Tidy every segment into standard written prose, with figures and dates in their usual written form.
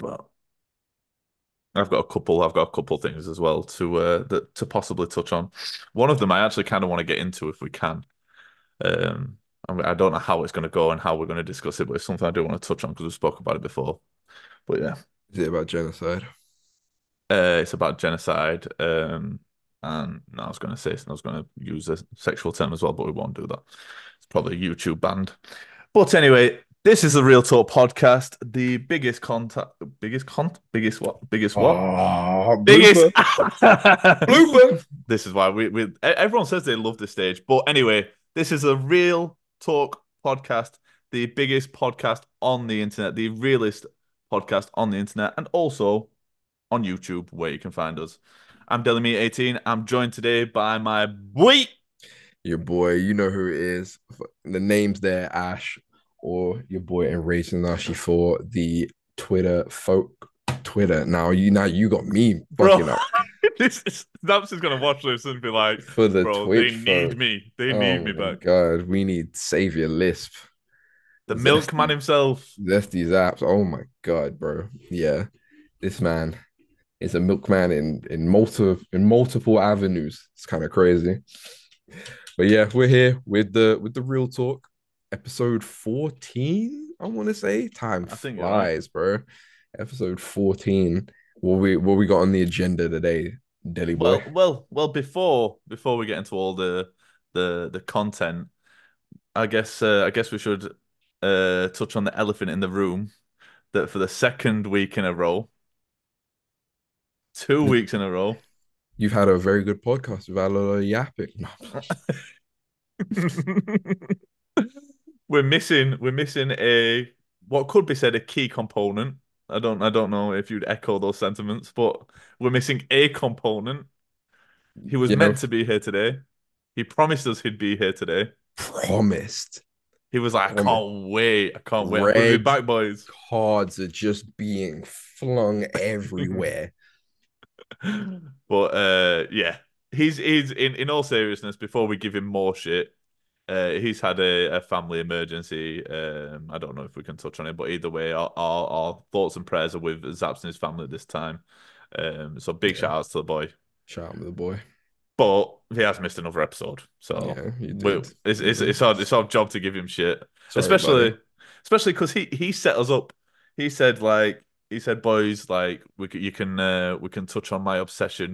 But I've got a couple things as well to possibly touch on. One of them I actually kind of want to get into if we can. I don't know how it's going to go and how we're going to discuss it, but it's something I do want to touch on because we spoke about it before. But yeah, Is it about genocide? it's about genocide. And no, I was going to use a sexual term as well, but we won't do that. It's probably YouTube banned. But anyway, this is the Real Talk podcast, the biggest what? Ah, Biggest. blooper, blooper. This is why everyone says they love this stage. But anyway, this is a Real Talk podcast, the biggest podcast on the internet, the realest podcast on the internet, and also on YouTube where you can find us. I'm Delamy18. I'm joined today by my boy. Your boy, you know who it is. The name's there, Ash, or your boy Enraged Nashi for the Twitter folk. Twitter. Now you got me Bro, fucking up this is Naps is gonna watch this and be like, for the bro, they Twitch need folk. me. They Oh need me my back. god, we need Savior Lisp, The milkman Zesty, himself. Zesty Zaps. Oh my god, bro. Yeah, this man is a milkman in multiple avenues. It's kind of crazy. But yeah, we're here with the real talk, episode 14. I want to say time I think you're right. flies, bro. Episode 14. What we got on the agenda today, Delhi boy? Well. Before we get into all the content, I guess we should touch on the elephant in the room that for the second week in a row, 2 weeks in a row. You've had a very good podcast with Alala yapping. No. We're missing a what could be said a key component. I don't know if you'd echo those sentiments, but we're missing a component. He was Yeah, meant to be here today. He promised us he'd be here today. promised. He was like, I Promised. can't wait. I can't wait. I'm gonna be Red back, boys. cards are just being flung everywhere. But yeah. He's in all seriousness, before we give him more shit, he's had a family emergency. I don't know if we can touch on it, but either way, our thoughts and prayers are with Zaps and his family this time. So big Yeah, shout outs to the boy. shout out to the boy. But he has missed another episode, so Yeah, you did. You did. it's our job to give him shit, Sorry, buddy. especially because he set us up. He said he said, boys, like we can touch on my obsession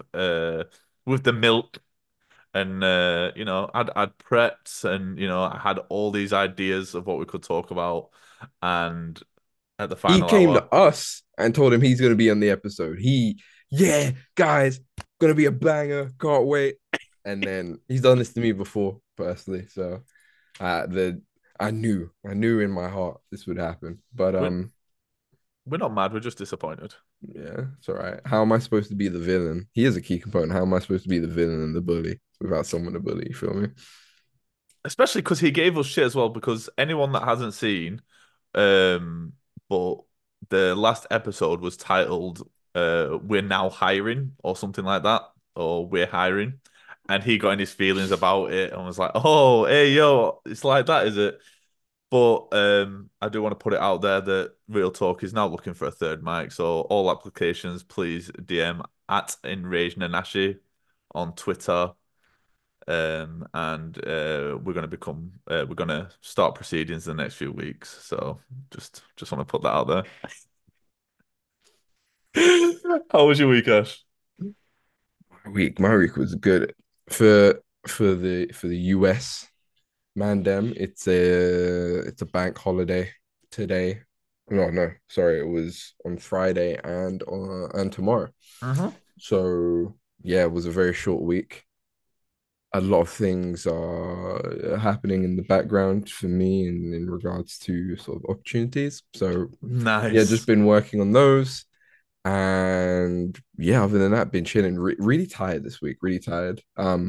with the milk. And I'd prepped, and I had all these ideas of what we could talk about, and at the He final came hour, to us and told him he's going to be on the episode. Yeah, guys, going to be a banger. Can't wait. And then he's done this to me before, personally. So the I knew in my heart this would happen. But we're, we're not mad, we're just disappointed. yeah, it's all right. How am I supposed to be the villain? He is a key component. How am I supposed to be the villain and the bully without someone to bully? You feel me? Especially because he gave us shit as well. Because anyone that hasn't seen, um, but the last episode was titled "We're Now Hiring" or something like that, or "We're Hiring," and he got in his feelings about it and was like, "Oh, hey, yo, it's like that, is it?" But I do want to put it out there that Real Talk is now looking for a third mic. So all applications, please DM at Enraged Nanashi on Twitter. And we're gonna start proceedings in the next few weeks. So just want to put that out there. How was your week, Ash? My week was good for for the US. Man, them, it's a bank holiday today. No, no, sorry, it was on Friday and tomorrow. Mm-hmm. So yeah, it was a very short week. A lot of things are happening in the background for me in regards to sort of opportunities. So yeah, just Nice. been working on those. And yeah, other than that, been chilling. Really tired this week. Really tired.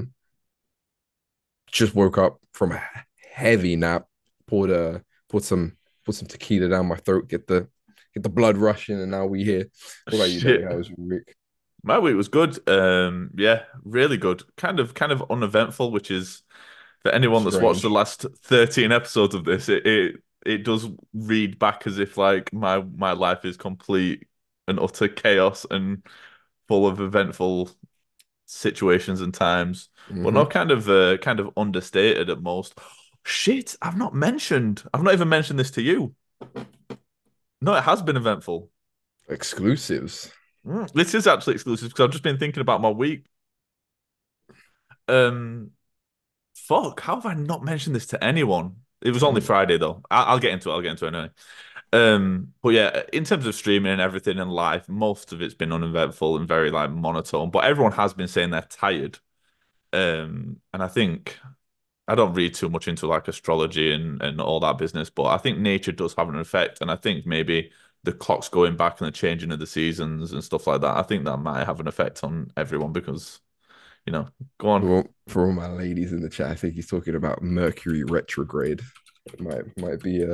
Just woke up from a heavy nap. Poured a put some put some tequila down my throat. Get the blood rushing, and now we here. What about you, Daddy? Shit. How was your week? My week was good. Yeah, really good. Kind of uneventful, which is for anyone that's watched the Strange. last 13 episodes of this, it it does read back as if like my life is complete and utter chaos and full of eventful situations and times, but Hmm. not kind of understated at most. Shit, I've not even mentioned this to you. No, it has been eventful. Exclusives. This is actually exclusive because I've just been thinking about my week. Um, Fuck, how have I not mentioned this to anyone? It was only Mm. Friday though. I'll get into it. I'll get into it anyway. But yeah, in terms of streaming and everything in life, most of it's been uneventful and very like monotone. But everyone has been saying they're tired. And I think I don't read too much into like astrology and all that business, but I think nature does have an effect, and I think maybe the clocks going back and the changing of the seasons and stuff like that. I think that might have an effect on everyone because go on. For all my ladies in the chat, I think he's talking about Mercury retrograde. It might be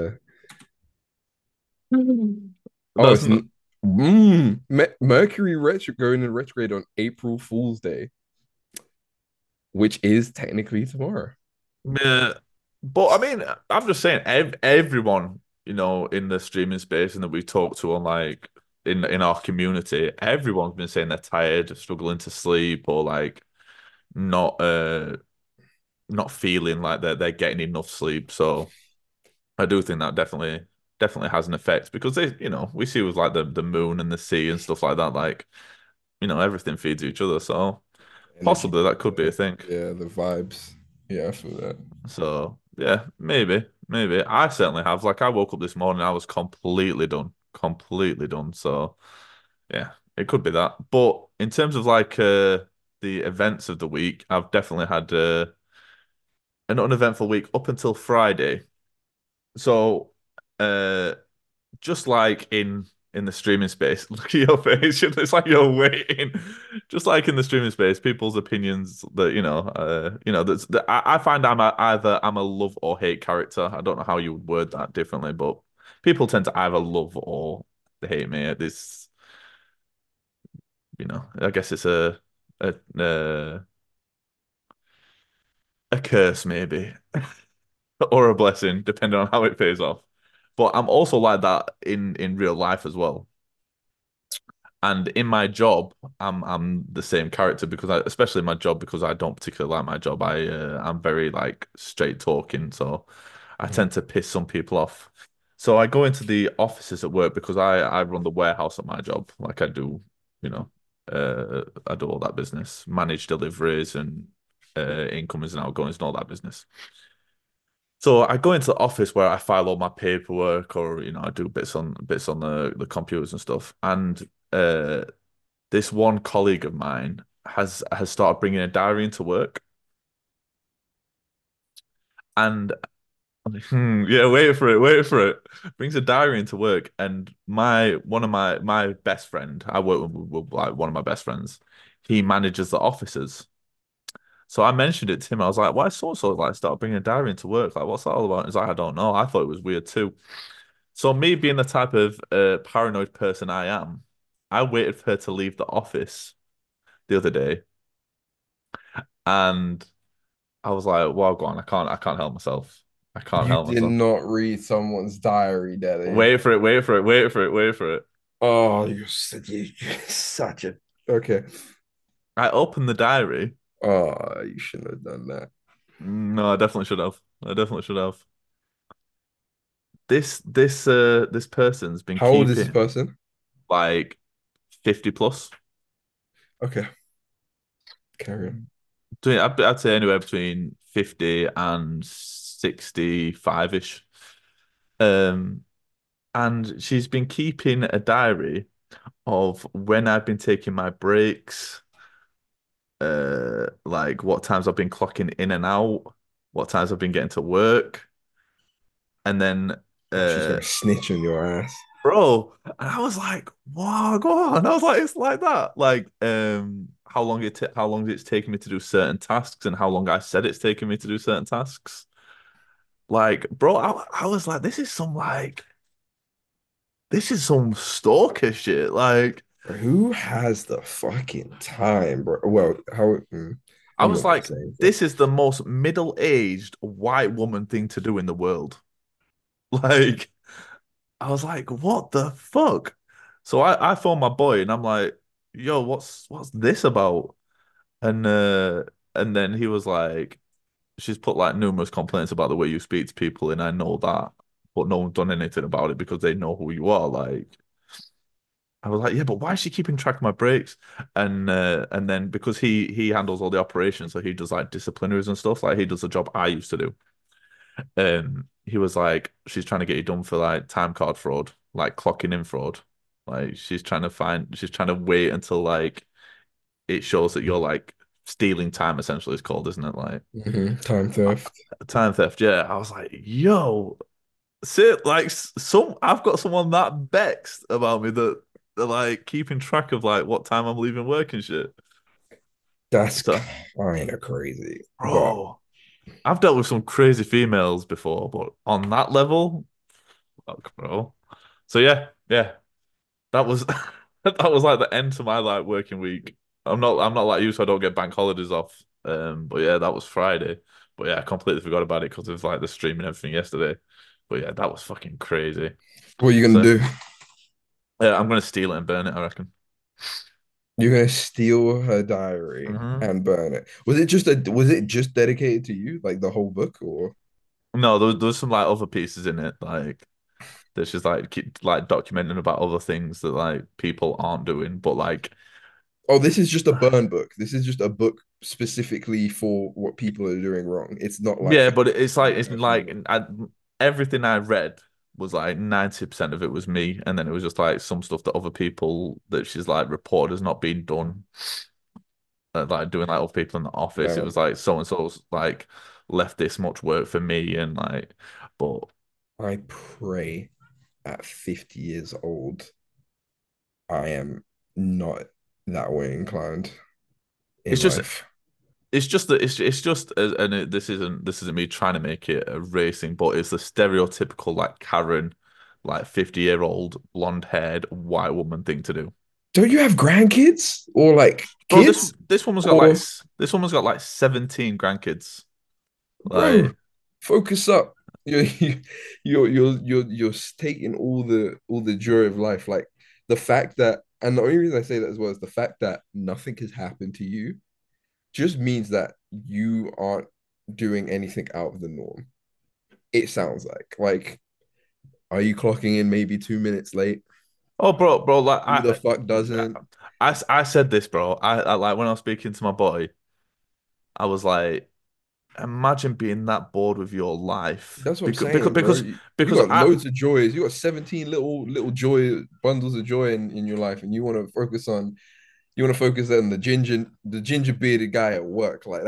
oh, That's not, Mercury retro going in retrograde on April Fool's Day, which is technically tomorrow. yeah, but I mean, I'm just saying, everyone in the streaming space and that we talk to on like in our community, everyone's been saying they're tired, struggling to sleep, or like not not feeling like they're getting enough sleep. So I do think that definitely has an effect because we see with like the moon and the sea and stuff like that, like everything feeds each other. So Energy, possibly that could be a thing. yeah, the vibes. Yeah, I feel that. So yeah, maybe I certainly have. Like I woke up this morning, I was completely done. So yeah, it could be that. But in terms of like the events of the week, I've definitely had an uneventful week up until Friday. So uh just like in the streaming space, look at your face. It's like you're waiting. Just like in the streaming space, people's opinions that that I find either I'm a love or hate character. I don't know how you would word that differently, but people tend to either love or hate me. This, I guess it's a uh, a curse maybe or a blessing, depending on how it pays off. But I'm also like that in real life as well. And in my job, I'm the same character because especially in my job, because I don't particularly like my job. I'm very like straight talking, so I Mhm. tend to piss some people off. So I go into the offices at work because I run the warehouse at my job. Like I do, you know, I do all that business, manage deliveries and incomings and outgoings and all that business. So I go into the office where I file all my paperwork, or I do bits on the computers and stuff. And this one colleague of mine has started bringing a diary into work, and yeah, wait for it. Brings a diary into work, and my one of my best friend, I work with like one of my best friends. He manages the offices. So I mentioned it to him. I was like, "Why so and so like start bringing a diary into work? Like, what's that all about?" He's like, "I don't know. I thought it was weird too." So me being the type of paranoid person I am, I waited for her to leave the office the other day, and I was like, "Well, go on. I can't help myself. I can't You help did myself. not read someone's diary, Daddy. Wait for it. Wait for it. Wait for it. Wait for it." Oh, you're such a okay. I opened the diary. Oh, you shouldn't have done that. No, I definitely should have. I definitely should have. This person's been How old is this keeping person? like 50 plus. Okay, carry on. I'd say anywhere between 50 and 65-ish. Um, and she's been keeping a diary of when I've been taking my breaks, like what times I've been clocking in and out, what times I've been getting to work, and then Oh, she's uh gonna snitch on your ass. bro, and I was like, wow, go on. I was like, it's like that. Like, how long it's taking me to do certain tasks and how long I said it's taking me to do certain tasks. Like, bro, I was like, this is some stalker shit. Like, Who has the fucking time, bro? Well, how? I I'm was not gonna like, say anything. this is the most middle-aged white woman thing to do in the world. Like, I was like, what the fuck? So I phoned my boy and I'm like, yo, what's this about? And uh and then he was like, she's put like numerous complaints about the way you speak to people, and I know that, but no one's done anything about it because they know who you are. Like, I was like, yeah, but why is she keeping track of my breaks? And then because he handles all the operations, so he does like disciplinaries and stuff. Like he does the job I used to do. He was like, she's trying to get you done for like time card fraud, like clocking in fraud. Like she's trying to wait until like it shows that you're like stealing time, essentially, it's called, isn't it? Like Time theft. time theft. Yeah. I was like, yo, sit like some I've got someone that vexed about me that they're like keeping track of like what time I'm leaving work and shit. That's So, kind of crazy. But bro, I've dealt with some crazy females before, but on that level, fuck, bro. So yeah, that was that was like the end to my like working week. I'm not like you, so I don't get bank holidays off. But yeah, that was Friday. But yeah, I completely forgot about it because of like the stream and everything yesterday. But yeah, that was fucking crazy. what are you gonna So do? yeah, I'm gonna steal it and burn it, I reckon. You're gonna steal her diary Hmm. and burn it. Was it just dedicated to you, like the whole book, or No, there was some like other pieces in it, like that's just like keep like documenting about other things that like people aren't doing, but like oh, this is just a burn book. This is just a book specifically for what people are doing wrong. It's not like yeah, but it's like it's a like female. everything I read was like 90% of it was me, and then it was just like some stuff that other people that she's like reported has not been done, like doing like other people in the office. It Man, was like so and so's like left this much work for me, and like, but I pray at 50 years old, I am not that way inclined in it's just life. it's just and this isn't me trying to make it a racing, but it's the stereotypical like Karen, like 50-year-old blonde haired white woman thing to do. Don't you have grandkids or like Bro, this kids? this woman's got like Or, this woman's got like 17 grandkids. bro, Like, focus up. You're stating all the joy of life. Like the fact that, and the only reason I say that as well is the fact that nothing has happened to you just means that you aren't doing anything out of the norm. It sounds like, are you clocking in maybe 2 minutes late? oh, bro, like Who the fuck doesn't? I said this, bro. I like when I was speaking to my boy, I was like, imagine being that bored with your life That's what I'm because saying, bro. You because got I loads of joys. You got 17 little joy bundles of joy in your life, and you want to focus on the ginger bearded guy at work. Like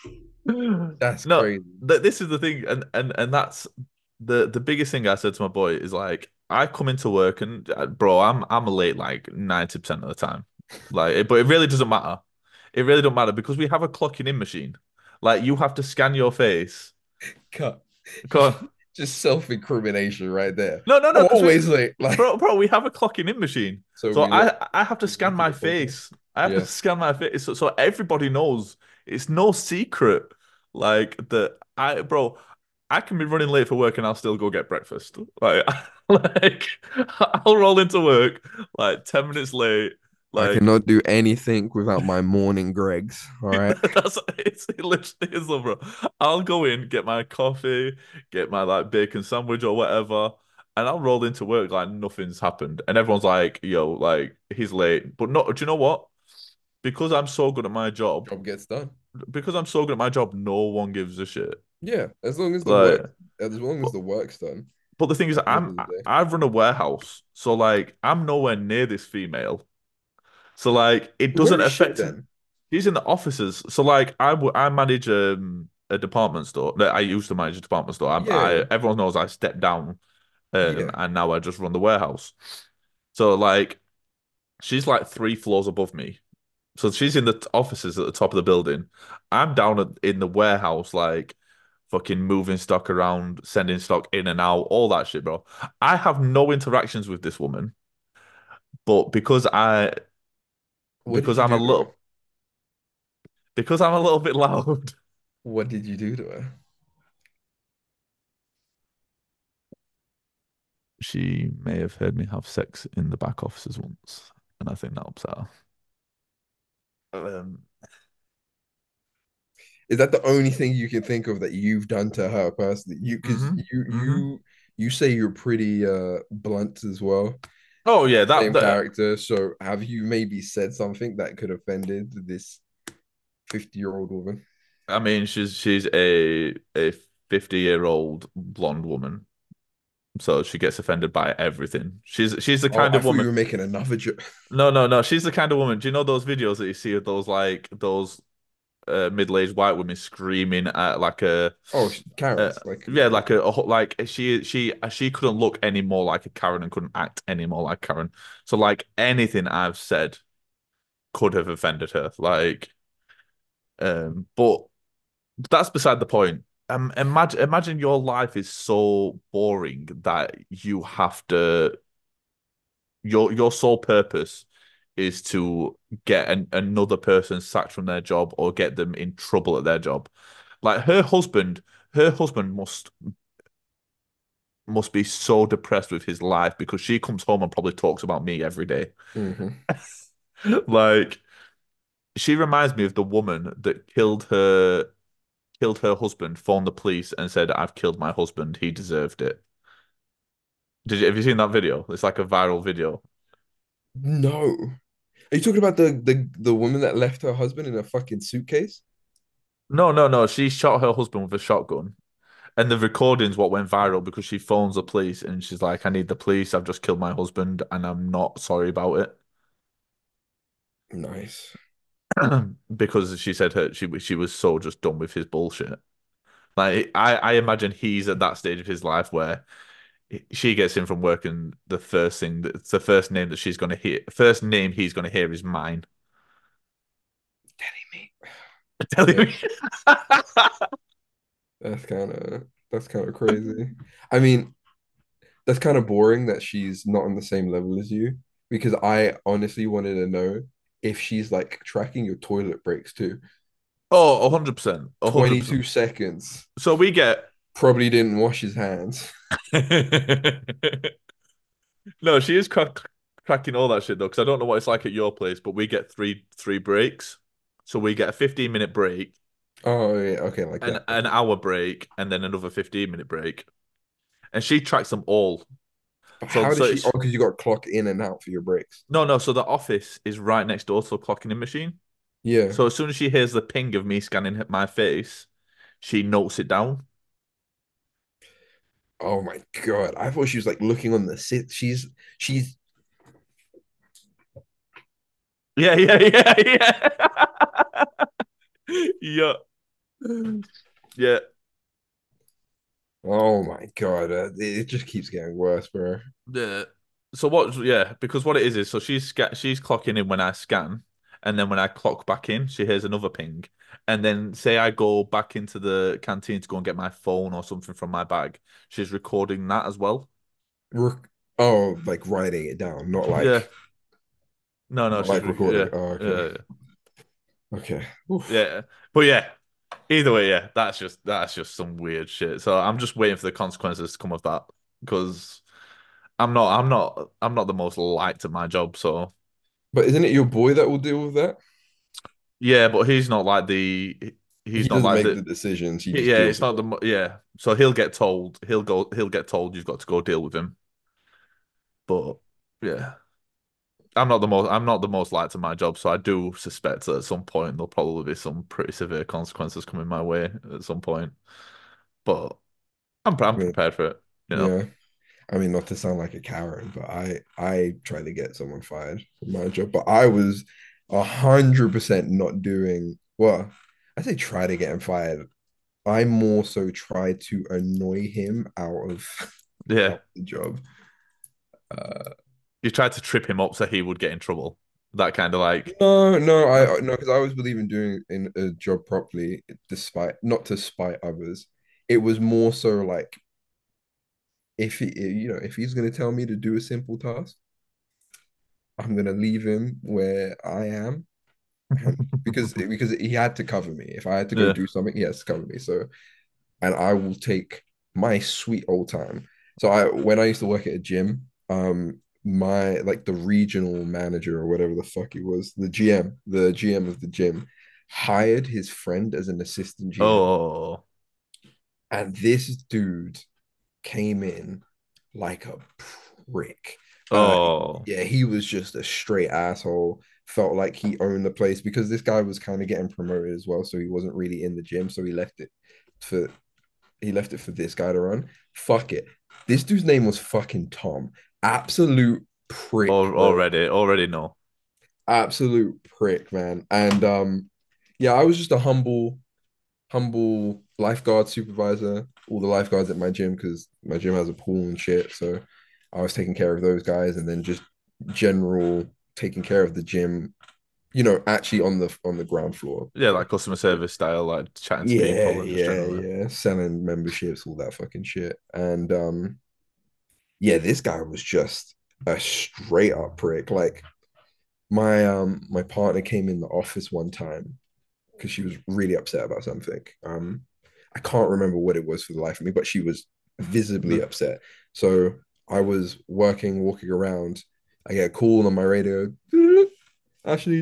that's no, crazy. this is the thing, and that's the biggest thing I said to my boy is like I come into work and bro, I'm late like 90% of the time, like but it really doesn't matter. It really don't matter because we have a clocking in machine. Like you have to scan your face. Cut. Go on. Just self-incrimination right there. No, no, no, I'm because always late. bro, we have a clocking in machine. So So we what? I have to We scan keep my it focused. face. I have to Yeah. scan my face so everybody knows. It's no secret. Like that bro, I can be running late for work and I'll still go get breakfast. Like like I'll roll into work like 10 minutes late. I Like cannot do anything without my morning Gregs. All right. it literally is though, bro. I'll go in, get my coffee, get my like bacon sandwich or whatever, and I'll roll into work like nothing's happened. And everyone's like, yo, like he's late. But no, do you know what? Because I'm so good at my job, Job gets done. because I'm so good at my job, no one gives a shit. Yeah, Like, as long as but, the work's done but the thing is, at the end of the day. I run a warehouse, so like I'm nowhere near this female. So like it Where doesn't is she affect. then? She's in the offices. So like I manage a department store. That I used to manage a department store. I Yeah, everyone knows I stepped down, yeah. and now I just run the warehouse. So like she's like 3 floors above me. So she's in the offices at the top of the building. I'm down in the warehouse, like fucking moving stock around, sending stock in and out, all that shit, bro. I have no interactions with this woman, but What did because you I'm a do to her? little bit loud. What did you do to her? she may have heard me have sex in the back offices once, and I think that upset her. Um, Is that the only thing you can think of that you've done to her personally? You because hmm hmm you say you're pretty blunt as well. Oh yeah, Same that character. So have you maybe said something that could have offended this 50-year-old woman? I mean, she's a 50-year-old blonde woman, so she gets offended by everything. She's the Oh, kind I of thought you woman. were making another joke. No, no, no. She's the kind of woman. Do you know those videos that you see of those like those middle-aged white women screaming at like Oh, uh, Karens, like yeah, like like she couldn't look any more like a Karen and couldn't act any more like Karen. So like anything I've said could have offended her. Like, but that's beside the point. Imagine your life is so boring that you have to your sole purpose is to get another person sacked from their job or get them in trouble at their job. Like her husband must be so depressed with his life because she comes home and probably talks about me every day. hmm Like she reminds me of the woman that killed her husband, phoned the police and said, "I've killed my husband. He deserved it." Have you seen that video? It's like a viral video. No. Are you talking about the woman that left her husband in a fucking suitcase? No, no, no. She shot her husband with a shotgun. And the recording's what went viral because she phones the police and she's like, I need the police. I've just killed my husband and I'm not sorry about it. Nice. Because she said she was so just done with his bullshit. Like I imagine he's at that stage of his life where she gets in from work and the first name that she's gonna hear, first name he's gonna hear is mine. Daddy me. Telling Yeah, me. that's kind of crazy. I mean, that's kind of boring that she's not on the same level as you because I honestly wanted to know if she's like tracking your toilet breaks too. Oh, 100%. 100%. 22 seconds. So we get Probably didn't wash his hands. no, she is cracking all that shit though, because I don't know what it's like at your place, but we get three breaks. So we get a 15-minute break, Oh yeah, okay, like that. an hour break, and then another 15-minute break. And she tracks them all. But So how does so she? Oh, it's because you got to clock in and out for your breaks. no, so the office is right next door to the clocking in machine. Yeah. So as soon as she hears the ping of me scanning my face, she notes it down. Oh my God. I thought she was like looking on the sit. She's Yeah, yeah, yeah, yeah. Yeah. Yeah. oh my God. It just keeps getting worse, bro. Yeah. So what? Yeah, because what it is so she's clocking in when I scan, and then when I clock back in, she hears another ping, and then say I go back into the canteen to go and get my phone or something from my bag, she's recording that as well. Rec- oh, like writing it down, Yeah. No, no, not like recording. yeah, Oh, okay. yeah, Okay. Oof. yeah. But yeah, either way, yeah, that's just some weird shit. So I'm just waiting for the consequences to come of that because I'm not the most liked at my job, so. But isn't it your boy that will deal with that? Yeah, but he's He not doesn't like make the the decisions. He just yeah, deals it's with not it. yeah. So he'll get told you've got to go deal with him. But yeah, I'm not the most liked at my job, so I do suspect that at some point there'll probably be some pretty severe consequences coming my way at some point. But I I'm mean, prepared for it, you know. yeah. I mean, not to sound like a Karen, but I tried to get someone fired from my job, but I was 100% not doing well. I say try to get him fired. I more so tried to annoy him out Yeah. of the job. Uh, You tried to trip him up so he would get in trouble. That kind of like no, no. no, because I always believe in doing in a job properly, despite not to spite others. It was more so like if if he's gonna tell me to do a simple task, I'm gonna leave him where I am because he had to cover me. If I had to go Yeah. do something, he has to cover me. So, and I will take my sweet old time. So when I used to work at a gym, my like the regional manager or whatever the fuck he was, the GM of the gym, hired his friend as an assistant GM. Oh, And this dude came in like a prick. Uh, oh, yeah, he was just a straight asshole. Felt like he owned the place because this guy was kind of getting promoted as well, so he wasn't really in the gym, so for he left it for this guy to run. Fuck it. This dude's name was fucking Tom. Absolute prick, bro. already no. Absolute prick, man. And yeah, I was just a humble lifeguard supervisor, all the lifeguards at my gym because my gym has a pool and shit. So I was taking care of those guys and then just general taking care of the gym, actually on the ground floor. Yeah, like customer service style, like chatting to Yeah, people and just yeah, generally. yeah. Selling memberships, all that fucking shit. And yeah, this guy was just a straight up prick. Like my partner came in the office one time because she was really upset about something. I can't remember what it was for the life of me, but she was visibly upset. So I was walking around. I get a call on my radio. Ashley.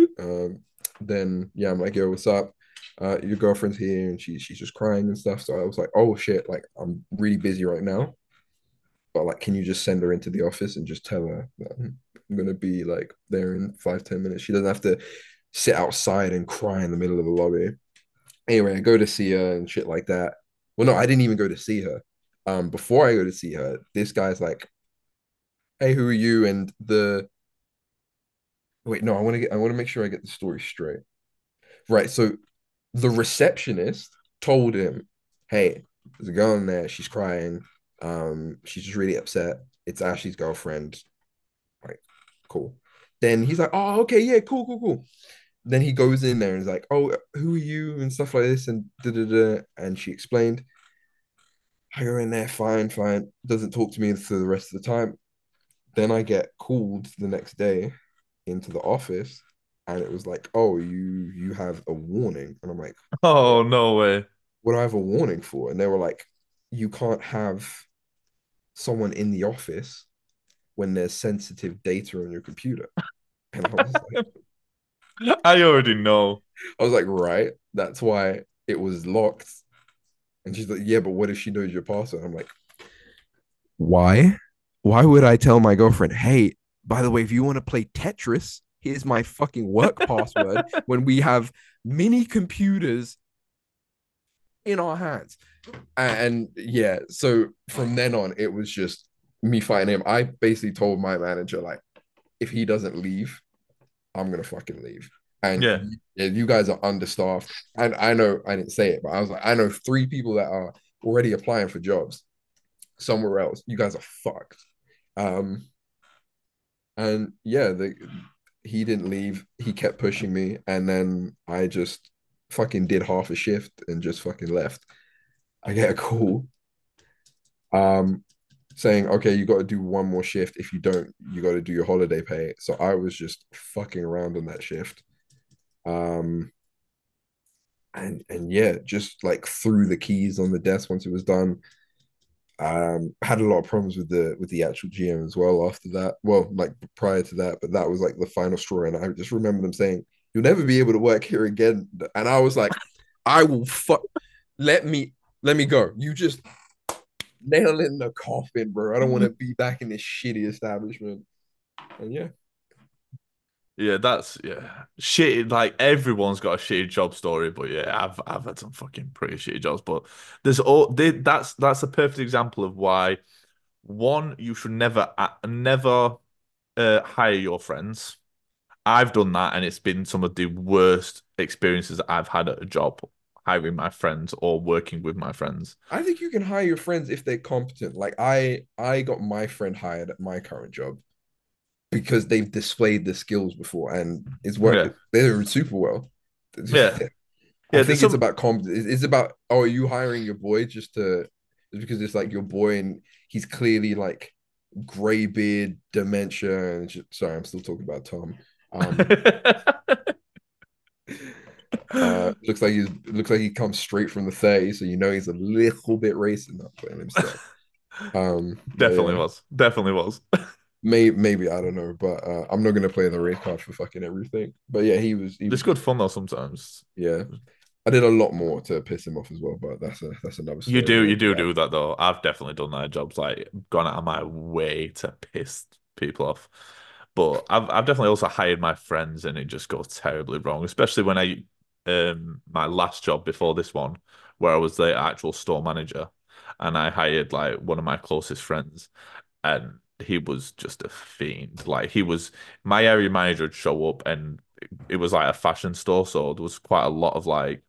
Then yeah, I'm like, yo, what's up? Your girlfriend's here, and she's just crying and stuff. So I was like, oh shit, like I'm really busy right now, but like, can you just send her into the office and just tell her that I'm gonna be like there in 5-10 minutes? She doesn't have to sit outside and cry in the middle of the lobby. Anyway, I go to see her and shit like that. Well, no, I didn't even go to see her. Before I go to see her, this guy's like, "Hey, who are you?" And the wait, no, I want to make sure I get the story straight. Right, so the receptionist told him, "Hey, there's a girl in there. She's crying. She's just really upset. It's Ashley's girlfriend. Like, cool." Then he's like, "Oh, okay, yeah, cool, cool, cool." Then he goes in there and is like, "Oh, who are you?" and stuff like this, and da da da. And she explained. I go in there, fine, fine. Doesn't talk to me for the rest of the time. Then I get called the next day into the office, and it was like, "Oh, you have a warning," and I'm like, Oh, no way. "What do I have a warning for?" And they were like, "You can't have someone in the office when there's sensitive data on your computer." And I already know. I was like, right, that's why it was locked. And she's like, yeah, but what if she knows your password? I'm like, why? Why would I tell my girlfriend, hey, by the way, if you want to play Tetris, here's my fucking work password when we have mini computers in our hands? And yeah, so from then on, it was just me fighting him. I basically told my manager, like, if he doesn't leave, I'm gonna fucking leave. And Yeah. yeah, you guys are understaffed. And I know I didn't say it, but I was like, I know 3 people that are already applying for jobs somewhere else. You guys are fucked. Um, and yeah, he didn't leave. He kept pushing me, and then I just fucking did half a shift and just fucking left. I get a call, um, saying, "Okay, you got to do one more shift. If you don't, you got to do your holiday pay." So I was just fucking around on that shift. Um, and yeah, just like threw the keys on the desk once it was done. Had a lot of problems with the actual GM as well after that. Well, like prior to that, but that was like the final straw. And I just remember them saying, "You'll never be able to work here again." And I was like, "I will fuck. Let me let me go. You just nail in the coffin, bro. I don't want to be back in this shitty establishment." And yeah, Yeah, that's yeah. Shit, like everyone's got a shitty job story, but yeah, I've had some fucking pretty shitty jobs. But that's a perfect example of why one, you should never hire your friends. I've done that, and it's been some of the worst experiences that I've had at a job, hiring my friends or working with my friends. I think you can hire your friends if they're competent. Like I got my friend hired at my current job because they've displayed the skills before and it's worked. Yeah, They're doing super well. yeah, I yeah. There's think it's some. about it's about, oh, are you hiring your boy just because it's like your boy and he's clearly like gray beard, dementia, and sorry, I'm still talking about Tom. Um, looks like he comes straight from the 30s, so you know he's a little bit racist, not playing himself. But Definitely yeah, was. Definitely was. maybe I don't know, but I'm not gonna play the race card for fucking everything. But yeah, he was It's good just fun though sometimes. yeah. I did a lot more to piss him off as well, but that's another You story. do, We'll you get to do that. do that though. I've definitely done that at jobs, like gone out of my way to piss people off. But I've definitely also hired my friends, and it just goes terribly wrong. Especially when I my last job before this one, where I was the actual store manager, and I hired like one of my closest friends, and he was just a fiend. Like he was my area manager would show up, and it was like a fashion store, so there was quite a lot of like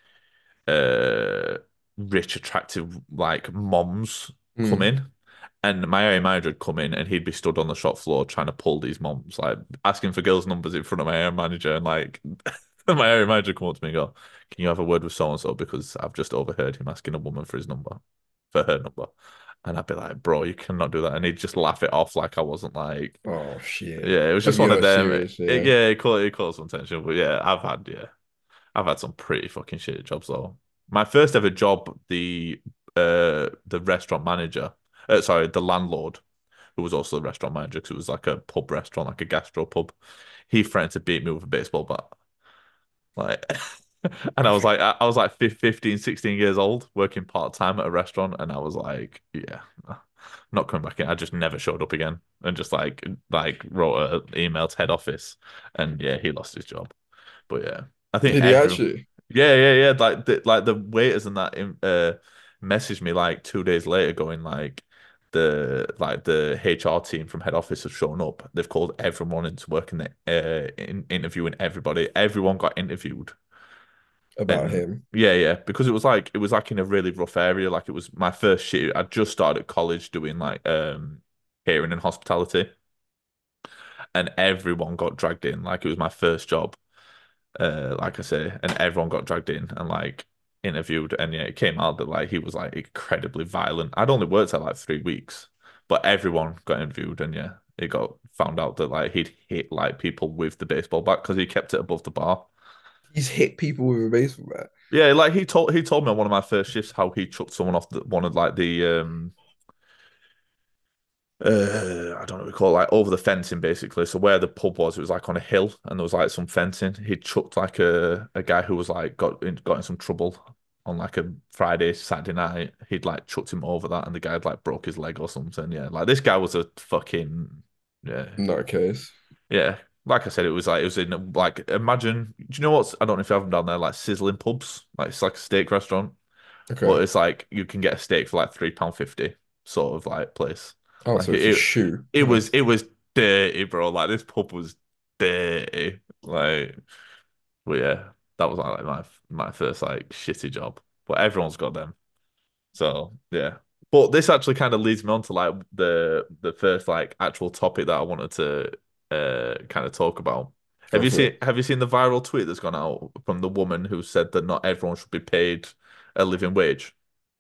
uh rich, attractive like moms come Mm. in. And my area manager would come in and he'd be stood on the shop floor trying to pull these moms, like asking for girls' numbers in front of my area manager. And like my area manager would come up to me and go, "Can you have a word with so and so? Because I've just overheard him asking a woman for his number, for her number." And I'd be like, "Bro, you cannot do that." And he'd just laugh it off like I wasn't like, Oh shit. yeah, it was Like just one of you're them. serious, yeah. Yeah, it caught some tension. But yeah, I've had some pretty fucking shit jobs though. My first ever job, the restaurant manager, sorry, the landlord, who was also the restaurant manager because it was like a pub restaurant, like a gastro pub. He threatened to beat me with a baseball bat. Like, and I was like 15, 16 years old, working part time at a restaurant, and I was like, yeah, no, I'm not coming back in. I just never showed up again, and just like wrote an email to head office, and yeah, he lost his job. But yeah, I think Did he actually? yeah. Like the waiters and that messaged me like 2 days later, going like the HR team from head office have shown up. They've called everyone into work and interviewing everybody. Everyone got interviewed, About and him. yeah, because it was like in a really rough area. Like it was my first shit. I just started at college doing like catering and hospitality, and everyone got dragged in. Like it was my first job. Like I say, and everyone got dragged in and like interviewed, and yeah, it came out that like he was like incredibly violent. I'd only worked there like 3 weeks, but everyone got interviewed, and yeah, it got found out that like he'd hit like people with the baseball bat because he kept it above the bar. He's hit people with a baseball bat. Yeah, like he told me on one of my first shifts how he chucked someone off one of like the I don't know what we call it, like over the fencing basically. So where the pub was, it was like on a hill and there was like some fencing. He chucked like a guy who was like got in some trouble on like a Friday, Saturday night. He'd like chucked him over that and the guy had like broke his leg or something. Yeah. Like this guy was a fucking yeah. No case. Yeah. Like I said, it was in like imagine, do you know what's I don't know if you have them down there, like sizzling pubs? Like it's like a steak restaurant. Okay. But it's like you can get a steak for like £3.50 sort of like place. Oh, Like so it's a shoe. Nice. it was dirty, bro. Like this pub was dirty. Like, but yeah, that was like my first like shitty job. But everyone's got them. So yeah. But this actually kind of leads me on to like the first like actual topic that I wanted to kind of talk about. Go for it. Have you seen the viral tweet that's gone out from the woman who said that not everyone should be paid a living wage?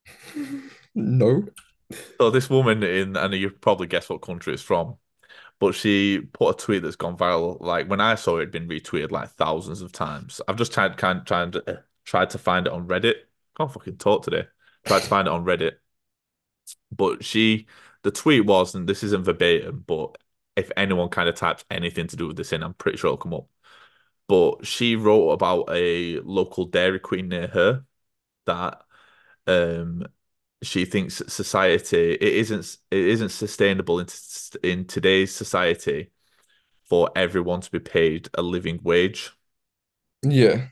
No. So this woman in, and you probably guess what country it's from, but she put a tweet that's gone viral. Like when I saw it, it'd been retweeted like thousands of times. I've just tried to find it on Reddit. Can't fucking talk today. Tried to find it on Reddit, but the tweet was, and this isn't verbatim, but if anyone kind of types anything to do with this in, I'm pretty sure it'll come up. But she wrote about a local Dairy Queen near her that um she thinks society it isn't sustainable in today's society for everyone to be paid a living wage, Yeah.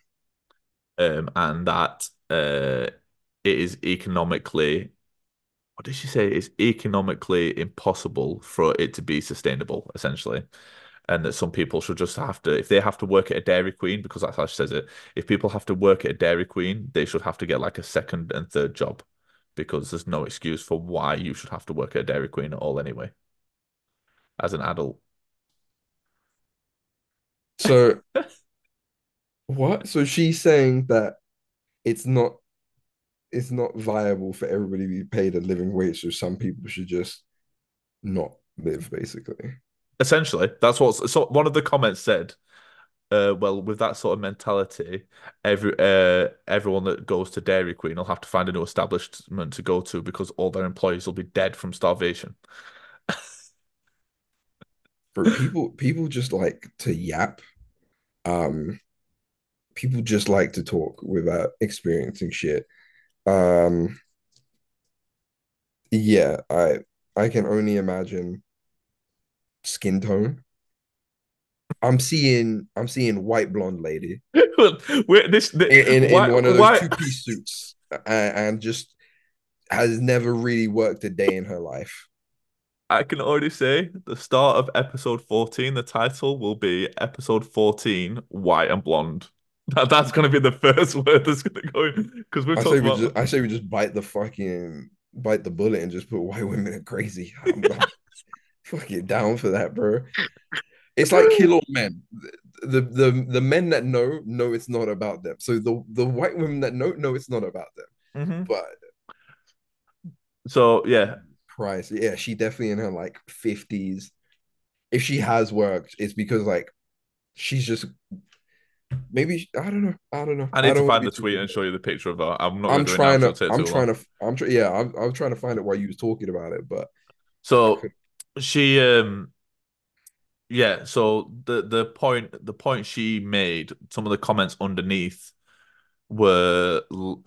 and that it is economically what did she say? It's economically impossible for it to be sustainable, essentially. And that some people should just have to, if they have to work at a Dairy Queen, because that's how she says it, if people have to work at a Dairy Queen, they should have to get like a second and third job because there's no excuse for why you should have to work at a Dairy Queen at all anyway, as an adult. So what? So she's saying that it's not it's not viable for everybody to be paid a living wage, so some people should just not live, basically. Essentially, that's what so one of the comments said. well, with that sort of mentality, everyone that goes to Dairy Queen will have to find a new establishment to go to because all their employees will be dead from starvation. For people just like to yap. Um, People just like to talk without experiencing shit. Um, yeah, I can only imagine skin tone. I'm seeing white blonde lady Wait, in one of those why? two-piece suits and just has never really worked a day in her life. I can already say the start of episode 14, the title will be episode 14, White and Blonde. That's going to be the first word that's going to go in because we've talked about. I say we just bite the bullet and just put white women are crazy. I'm fucking down for that, bro. It's like kill all men. The men that know it's not about them. So the white women that know it's not about them. Hmm. But So yeah, Christ, yeah, she definitely in her like 50s. If she has worked, it's because like she's just maybe I don't know. I I need to don't want to find be the too tweet and show you the picture of her. I'm not going I'm to do it now trying because to it'll take too long. yeah, I'm trying to find it while you was talking about it, but I So could she yeah, so the point she made, some of the comments underneath were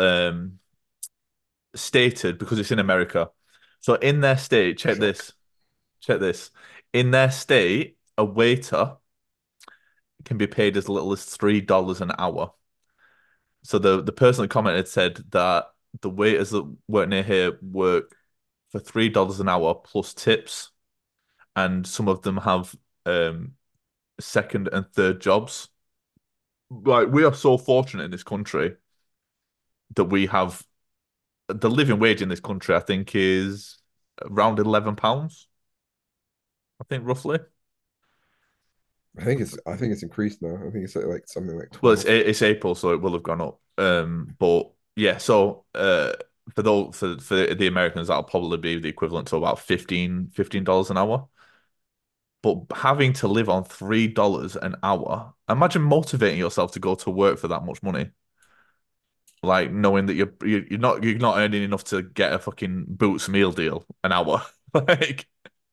stated because it's in America. So in their state, shock. check this. In their state, a waiter can be paid as little as $3 an hour. So the person that commented said that the waiters that work near here work for $3 an hour plus tips, and some of them have second and third jobs. Like we are so fortunate in this country that we have the living wage in this country, I think, is around £11, I think roughly. I think it's increased now. I think it's like something like Well, 12. it's April, so it will have gone up. But yeah, so for those for the Americans, that'll probably be the equivalent to about $15 an hour. But having to live on $3 an hour, imagine motivating yourself to go to work for that much money. Like knowing that you're not earning enough to get a fucking Boots meal deal an hour. Like,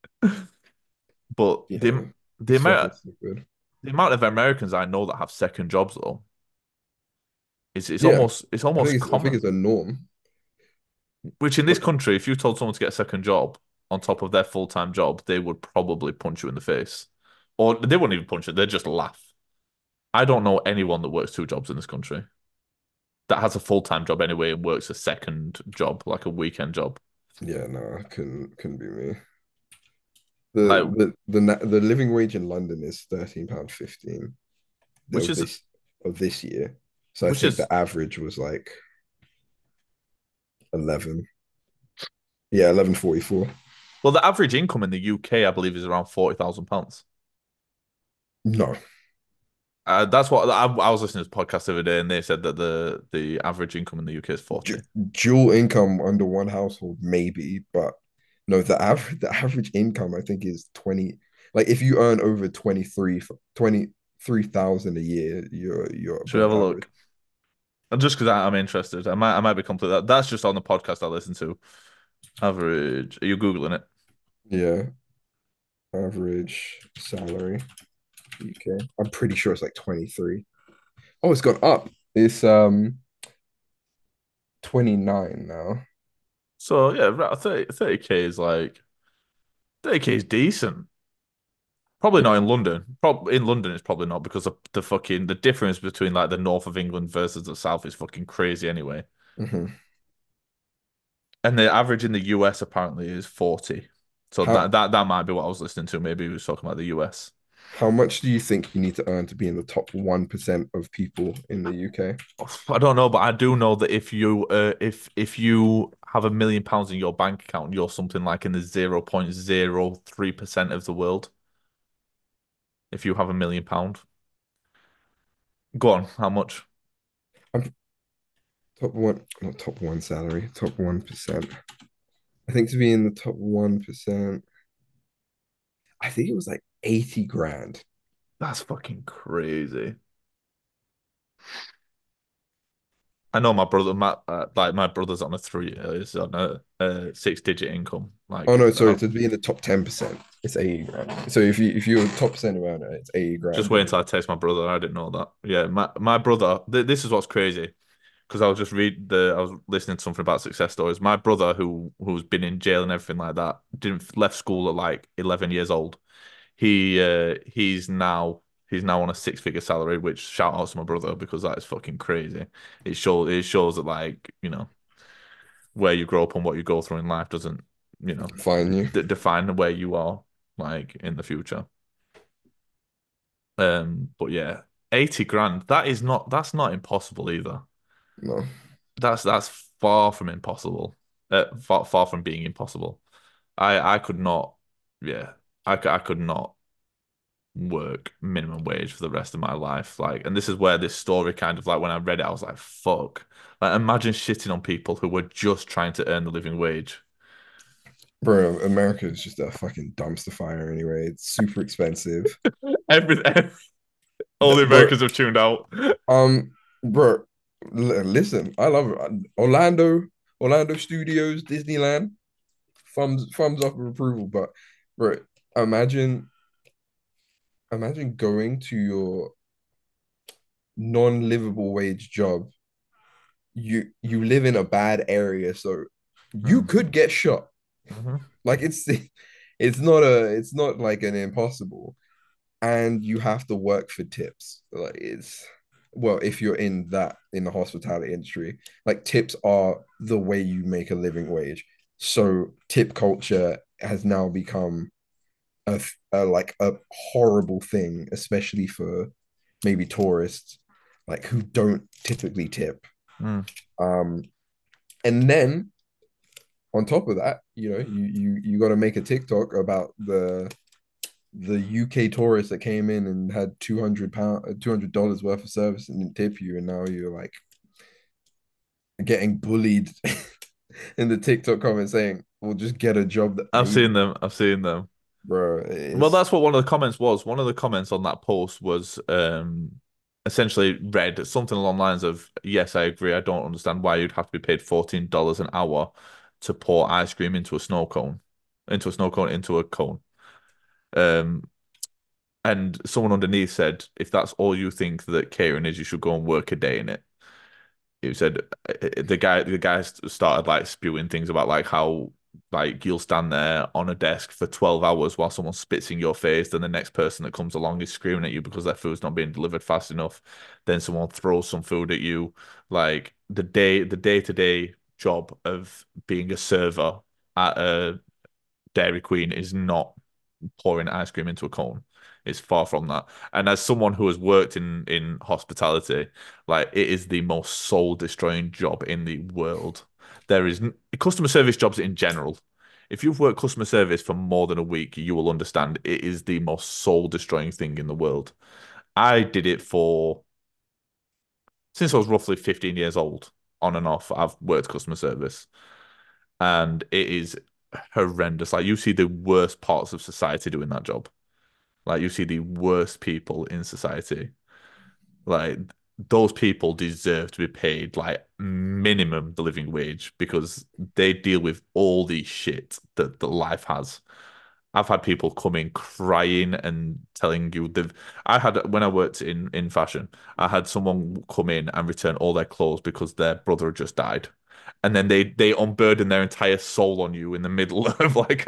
but Yeah. the It's amount fucking stupid. the amount of Americans I know that have second jobs though is Yeah. it's almost I think common. it's a norm. Which in this But country, if you told someone to get a second job on top of their full-time job, they would probably punch you in the face. Or they wouldn't even punch you, they'd just laugh. I don't know anyone that works two jobs in this country that has a full-time job anyway and works a second job, like a weekend job. yeah, no, couldn't be me. Like The living wage in London is £13.15 which of is this year. So I which think is the average was like 11. Yeah, 11.44. well, the average income in the UK, I believe, is around £40,000. No. That's what I was listening to a podcast the other day, and they said that the average income in the UK is 40. Dual income under one household, maybe, but no, the average income I think is 20. Like if you earn over 23,000 a year, you're Should we above have a average. look? And just because I'm interested, I might be completely. That's just on the podcast I listen to. Average. Are you googling it? Yeah, average salary UK. I'm pretty sure it's like 23. Oh, it's gone up. It's 29 now. So yeah, right, 30K is like 30K is decent. Probably not in London. In London, it's probably not because of the fucking the difference between like the north of England versus the south is fucking crazy anyway. Mhm. And the average in the US apparently is 40. So How that might be what I was listening to. Maybe he was talking about the US. how much do you think you need to earn to be in the top 1% of people in the UK? I don't know, but I do know that if you have £1 million in your bank account, you're something like in the 0.03% of the world. If you have £1 million, go on, how much? I'm top one, not top one salary, top 1%. I think to be in the top 1%, I think it was like 80 grand. That's fucking crazy. I know my brother, like my brother's on a three, is on a six-digit income. Oh Like, no, sorry, to be in the top 10%, it's 80 grand. So if you're a top percent around it, it's 80 just grand wait a until I text my brother. I didn't know that. Yeah, my brother. This is what's crazy because I was listening to something about success stories. My brother, who's been in jail and everything like that, didn't left school at like 11 years old. He's now on a six-figure salary, which shout out to my brother because that is fucking crazy. It shows that like where you grow up and what you go through in life doesn't you know fine you. define where you are like in the future. But yeah, 80 grand. That's not impossible either. No, That's far from impossible. Far from being impossible. I could not. Yeah, I could not work minimum wage for the rest of my life. Like, and this is where this story kind of like when I read it, I was like, fuck. Like, imagine shitting on people who were just trying to earn the living wage. bro, America is just a fucking dumpster fire anyway. It's super expensive. Every all the Bro, Americans have tuned out. um, bro, listen, I love it. Orlando Studios, Disneyland, thumbs up of approval. But bro, imagine imagine going to your non-livable wage job. You live in a bad area, so you Mm. could get shot. Hmm. Like it's not like an impossible, and you have to work for tips. Like it's well, if you're in the hospitality industry, like tips are the way you make a living wage. So tip culture has now become a like a horrible thing, especially for maybe tourists, like who don't typically tip. Mm. Um, and then on top of that, you got to make a TikTok about the UK tourist that came in and had $200 worth of service and didn't tip you, and now you're like getting bullied in the TikTok comments saying, "Well, just get a job that I've pays seen you, them. I've seen them. bro." Well, It's that's what one of the comments was. One of the comments on that post was essentially read something along the lines of, "Yes, I agree. I don't understand why you'd have to be paid $14 an hour to pour ice cream into a snow cone, into a cone." Um, and someone underneath said, "If that's all you think that catering is, you should go and work a day in it." He said the guy started like spewing things about like how like you'll stand there on a desk for 12 hours while someone spits in your face, then the next person that comes along is screaming at you because their food's not being delivered fast enough, then someone throws some food at you. Like the day-to-day job of being a server at a Dairy Queen is not pouring ice cream into a cone. It's far from that. And as someone who has worked in hospitality, like it is the most soul destroying job in the world. There is customer service jobs in general. If you've worked customer service for more than a week, you will understand it is the most soul destroying thing in the world. I did it for since I was roughly 15 years old, on and off. I've worked customer service, and it is horrendous. Like you see the worst parts of society doing that job. Like you see the worst people in society. Like those people deserve to be paid like minimum the living wage because they deal with all the shit that life has. I've had people come in crying and telling you they've. I had when I worked in fashion, I had someone come in and return all their clothes because their brother had just died, and then they unburden their entire soul on you in the middle of like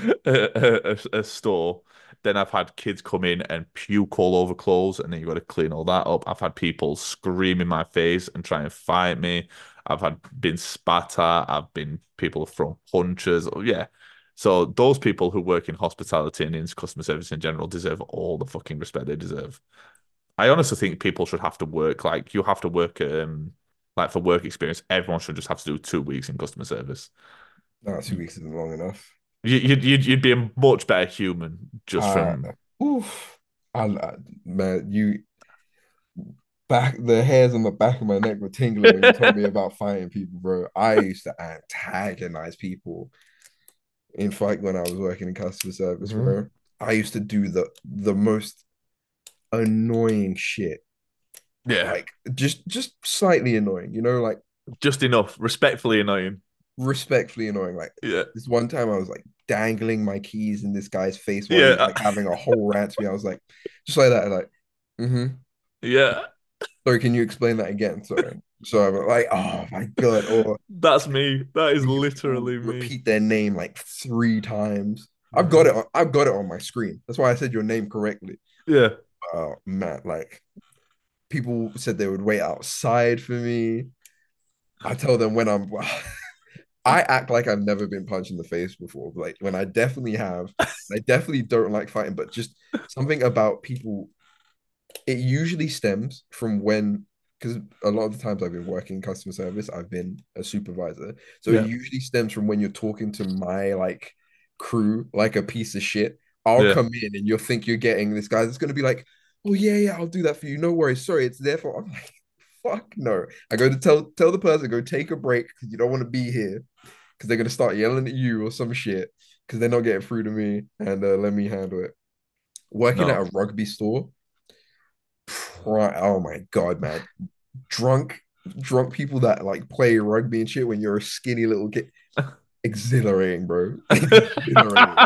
a store. Then I've had kids come in and puke all over clothes, and then you got to clean all that up. I've had people scream in my face and try and fight me. I've had been spat at. I've been people have thrown punches. Oh, yeah. So those people who work in hospitality and in customer service in general deserve all the fucking respect they deserve. I honestly think people should have to work like you have to work like for work experience, everyone should just have to do 2 weeks in customer service. no, 2 weeks isn't long enough. You'd be a much better human just Uh, from oof, man, you back the hairs on the back of my neck were tingling when you told me about fighting people, bro. I used to antagonize people in fight when I was working in customer service, Mhm. bro. I used to do the most annoying shit. Yeah, like just slightly annoying, like just enough. Respectfully annoying. respectfully annoying. Like Yeah, this one time I was like dangling my keys in this guy's face while he yeah, was like having a whole rant to me. I was like, just like that, like, mm-hmm. yeah. Sorry, can you explain that again? Sorry. So I'm like, oh my God. Or That's me. That is when people literally me. repeat their name like 3 times. I've got it on my screen. That's why I said your name correctly. Yeah. Oh man, like people said they would wait outside for me. I tell them when I'm I act like I've never been punched in the face before. Like when I definitely have. I definitely don't like fighting, but just something about people, it usually stems from when, because a lot of the times I've been working customer service, I've been a supervisor. So it Yeah. usually stems from when you're talking to my like crew like a piece of shit. I'll Yeah. come in and you'll think you're getting this guy that's gonna be like, oh yeah, yeah, I'll do that for you. No worries. Sorry, it's their fault. I'm like, fuck no. I go to tell the person, go take a break because you don't want to be here because they're gonna start yelling at you or some shit because they're not getting through to me and let me handle it. Working at No. a rugby store, oh my god, man, drunk drunk people that like play rugby and shit when you're a skinny little kid, exhilarating, bro. Exhilarating.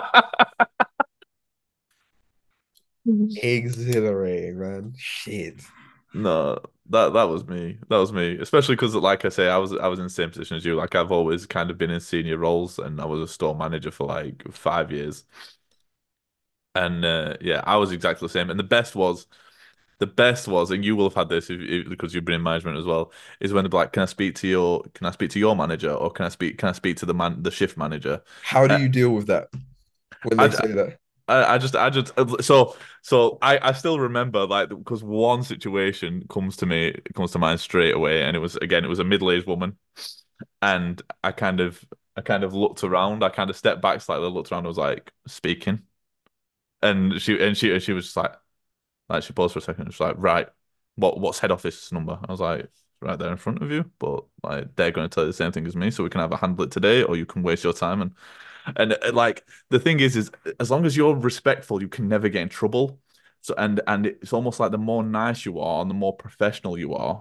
Exhilarating, man. Shit. No, that was me. That was me. Especially because, like I say, I was in the same position as you. Like I've always kind of been in senior roles, and I was a store manager for like 5 years. And yeah, I was exactly the same. And the best was, and you will have had this because you've been in management as well, is when they're like, can I speak to your manager, or can I speak to the shift manager? How do Uh, you deal with that when they I, say that? I just so I still remember like because one situation comes to mind straight away, and it was a middle-aged woman, and I kind of looked around, I kind of stepped back slightly, looked around, and was like speaking, and she was just like she paused for a second, and she's like, right, what's head office number? I was like, right there in front of you, but like they're going to tell you the same thing as me, so we can either handle it today or you can waste your time. And like the thing is as long as you're respectful, you can never get in trouble. So and it's almost like the more nice you are and the more professional you are,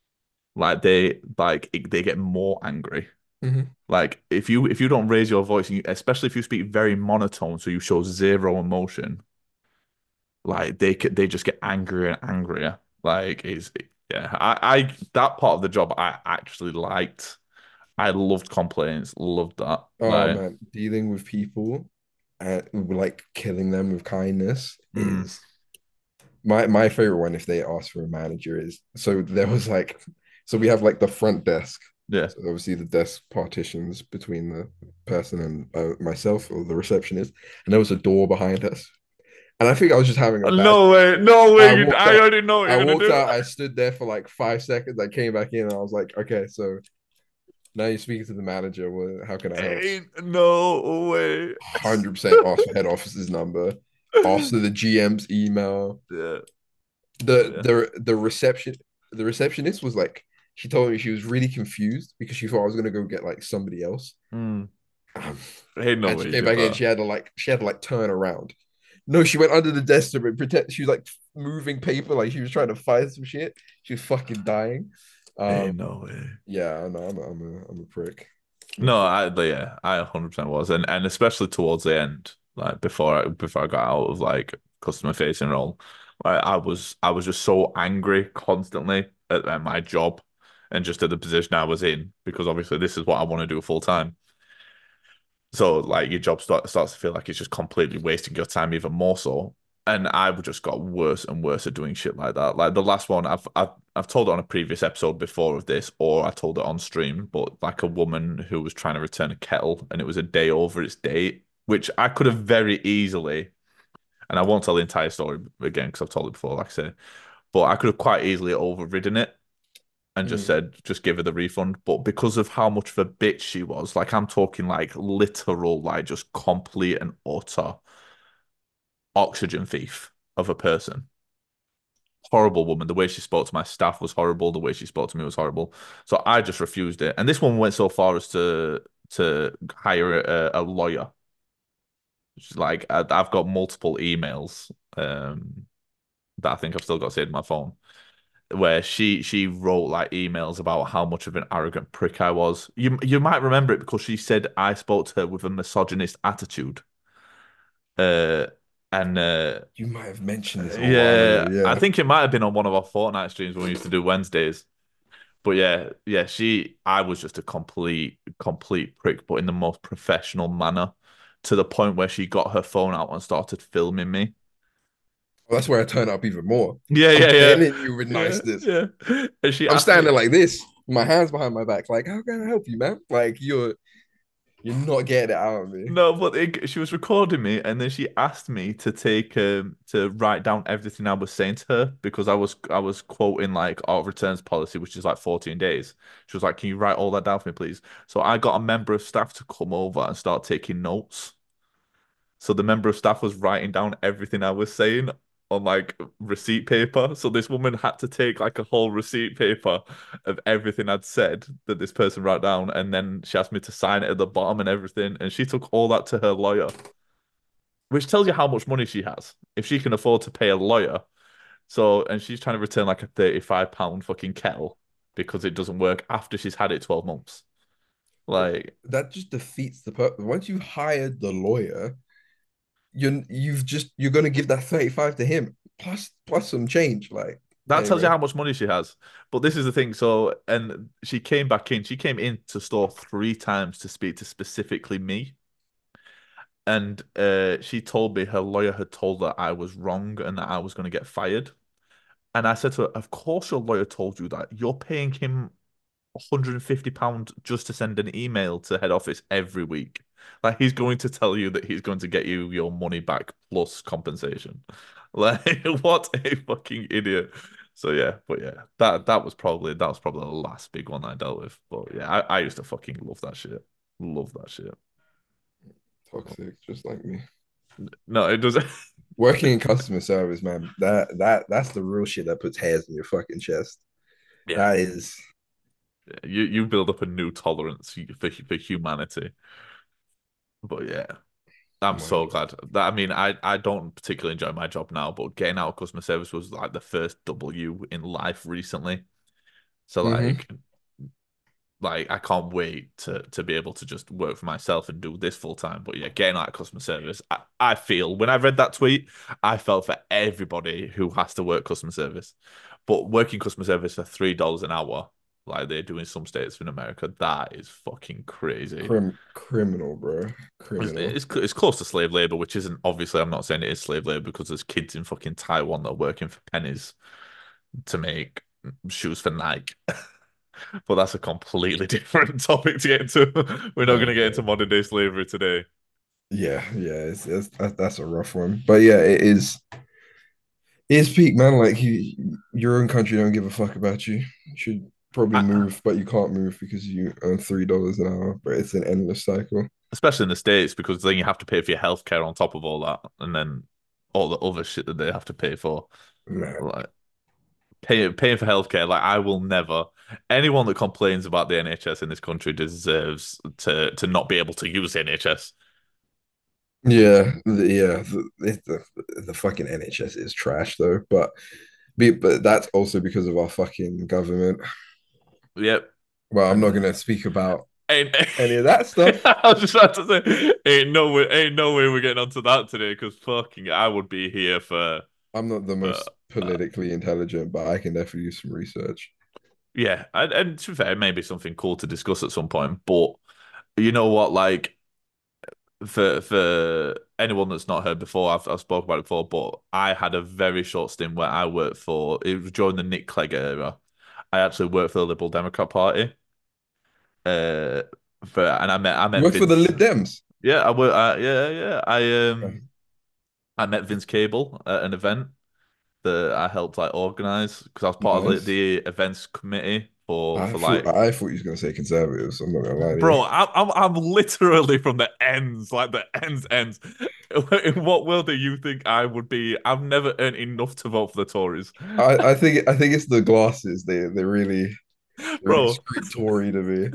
they get more angry. Mhm. Like if you don't raise your voice, and especially if you speak very monotone, so you show zero emotion, like they just get angrier and angrier. Like it's yeah, I that part of the job I actually liked. I loved complaints, loved that. Oh Like, man, dealing with people and like killing them with kindness mm, is my favorite one. If they ask for a manager, is so there was like, so we have like the front desk. yeah. So obviously the desk partitions between the person and myself or the receptionist, and there was a door behind us. And I think I was just having a bad. No way, no I way. walked I out. already know what I you're gonna walked do. out. I stood there for like 5 seconds. I came back in and I was like, okay, so now you're speaking to the manager. Well, how can I help? Ain't no way. 100% ask for head office's number. Ask for the GM's email. Yeah, The yeah. the the reception the receptionist was like, she told me she was really confused because she thought I was gonna go get like somebody else. Mm. Um, Ain't no and way she you came did back in. that. She had to like turn around. No, she went under the desk to pretend she was like moving paper, like she was trying to find some shit. She was fucking dying. Um, Ain't no way. yeah, I know. I'm a prick. I'm a No, prick. yeah, I 100% was, and especially towards the end, like before I got out of like customer facing role, like, I was just so angry constantly at my job, and just at the position I was in, because obviously this is what I want to do full time. So like your job starts to feel like it's just completely wasting your time even more so. And I've just got worse and worse at doing shit like that. Like the last one, I've told it on a previous episode before of this, or I told it on stream, but like a woman who was trying to return a kettle, and it was a day over its date, which I could have very easily, and I won't tell the entire story again because I've told it before, like I say, but I could have quite easily overridden it and just Mm. said, just give her the refund. But because of how much of a bitch she was, like I'm talking like literal, like just complete and utter oxygen thief of a person. Horrible woman. The way she spoke to my staff was horrible. The way she spoke to me was horrible. So I just refused it. And this one went so far as to hire a lawyer. She's like I've got multiple emails that I think I've still got saved in my phone. where she wrote like emails about how much of an arrogant prick I was. You might remember it because she said I spoke to her with a misogynist attitude. Uh, and You might have mentioned this a while ago. yeah, I Yeah. think it might have been on one of our Fortnite streams when we used to do Wednesdays. But yeah, yeah, I was just a complete prick, but in the most professional manner, to the point where she got her phone out and started filming me. Well, that's where I turn up even more. Yeah, I'm yeah, yeah, telling you with yeah, niceness. yeah. And she I'm asked me, standing like this, my hands behind my back, like, how can I help you, man? Like you're not getting it out of me. no, but she was recording me, and then she asked me to take to write down everything I was saying to her because I was quoting like our returns policy, which is like 14 days. She was like, "Can you write all that down for me, please?" So I got a member of staff to come over and start taking notes. So the member of staff was writing down everything I was saying on like receipt paper. So this woman had to take like a whole receipt paper of everything I'd said that this person wrote down, and then she asked me to sign it at the bottom and everything. And she took all that to her lawyer, which tells you how much money she has. If she can afford to pay a lawyer. So, and she's trying to return like a £35 fucking kettle because it doesn't work after she's had it 12 months. Like, That just defeats the purpose. Once you hired the lawyer, you're gonna give that 35 to him plus some change. Like that tells you anyway. how much money she has. But this is the thing. So, and she came back in. She came into store 3 times to speak to specifically me. And she told me her lawyer had told her I was wrong and that I was going to get fired. And I said to her, "Of course, your lawyer told you that. You're paying him £150 just to send an email to head office every week. Like he's going to tell you that he's going to get you your money back plus compensation. Like what a fucking idiot." So yeah, but yeah, that was probably the last big one I dealt with. But yeah, I used to fucking love that shit. Love that shit. Toxic, just like me. No, it doesn't. Working in customer service, man, that's the real shit that puts hairs in your fucking chest. Yeah, That is, you build up a new tolerance for humanity. But yeah, oh I'm my so God. glad that I mean I don't particularly enjoy my job now, but getting out of customer service was like the first W in life recently. So Hmm. like I can't wait to be able to just work for myself and do this full time. But yeah, getting out of customer service, I feel when I read that tweet, I felt for everybody who has to work customer service. But working customer service for $3 an hour, like they do in some states in America, that is fucking crazy. Criminal, bro. It's, Criminal. it's it's close to slave labor, which isn't obviously. I'm not saying it is slave labor because there's kids in fucking Taiwan that are working for pennies to make shoes for Nike. But that's a completely different topic to get into. We're not going Oh to get into God. modern day slavery today. Yeah, yeah, that's a rough one. But yeah, it's peak, man. Like your own country don't give a fuck about you. You should probably I, move, but you can't move because you earn $3 an hour. But it's an endless cycle. especially in the States, because then you have to pay for your healthcare on top of all that, and then all the other shit that they have to pay for. Man, Like paying for healthcare, like I will never. Anyone that complains about the NHS in this country deserves to not be able to use the NHS. yeah, the fucking NHS is trash though. But that's also because of our fucking government. Yep. Well, I'm not And gonna speak about ain't, any of that stuff. I was just about to say, ain't no way we're getting onto that today because fucking I would be here I'm not the for most politically intelligent, but I can definitely use some research. yeah. And to be fair, maybe something cool to discuss at some point. But you know what, like for anyone that's not heard before, I've spoken about it before, but I had a very short stint where I worked for it was during the Nick Clegg era. I actually worked for the Liberal Democrat Party. Uh, and I met You work for the Vince. Lib Dems. Yeah, I work. Yeah, yeah. Okay. I met Vince Cable at an event that I helped like organize because I was part of Nice. the events committee for I for thought like I thought you was gonna say conservatives. I'm not gonna lie to you. bro. I'm literally from the ends, like the ends. In what world do you think I would be? I've never earned enough to vote for the Tories, I think it's the glasses. They really bro. scream Tory to me.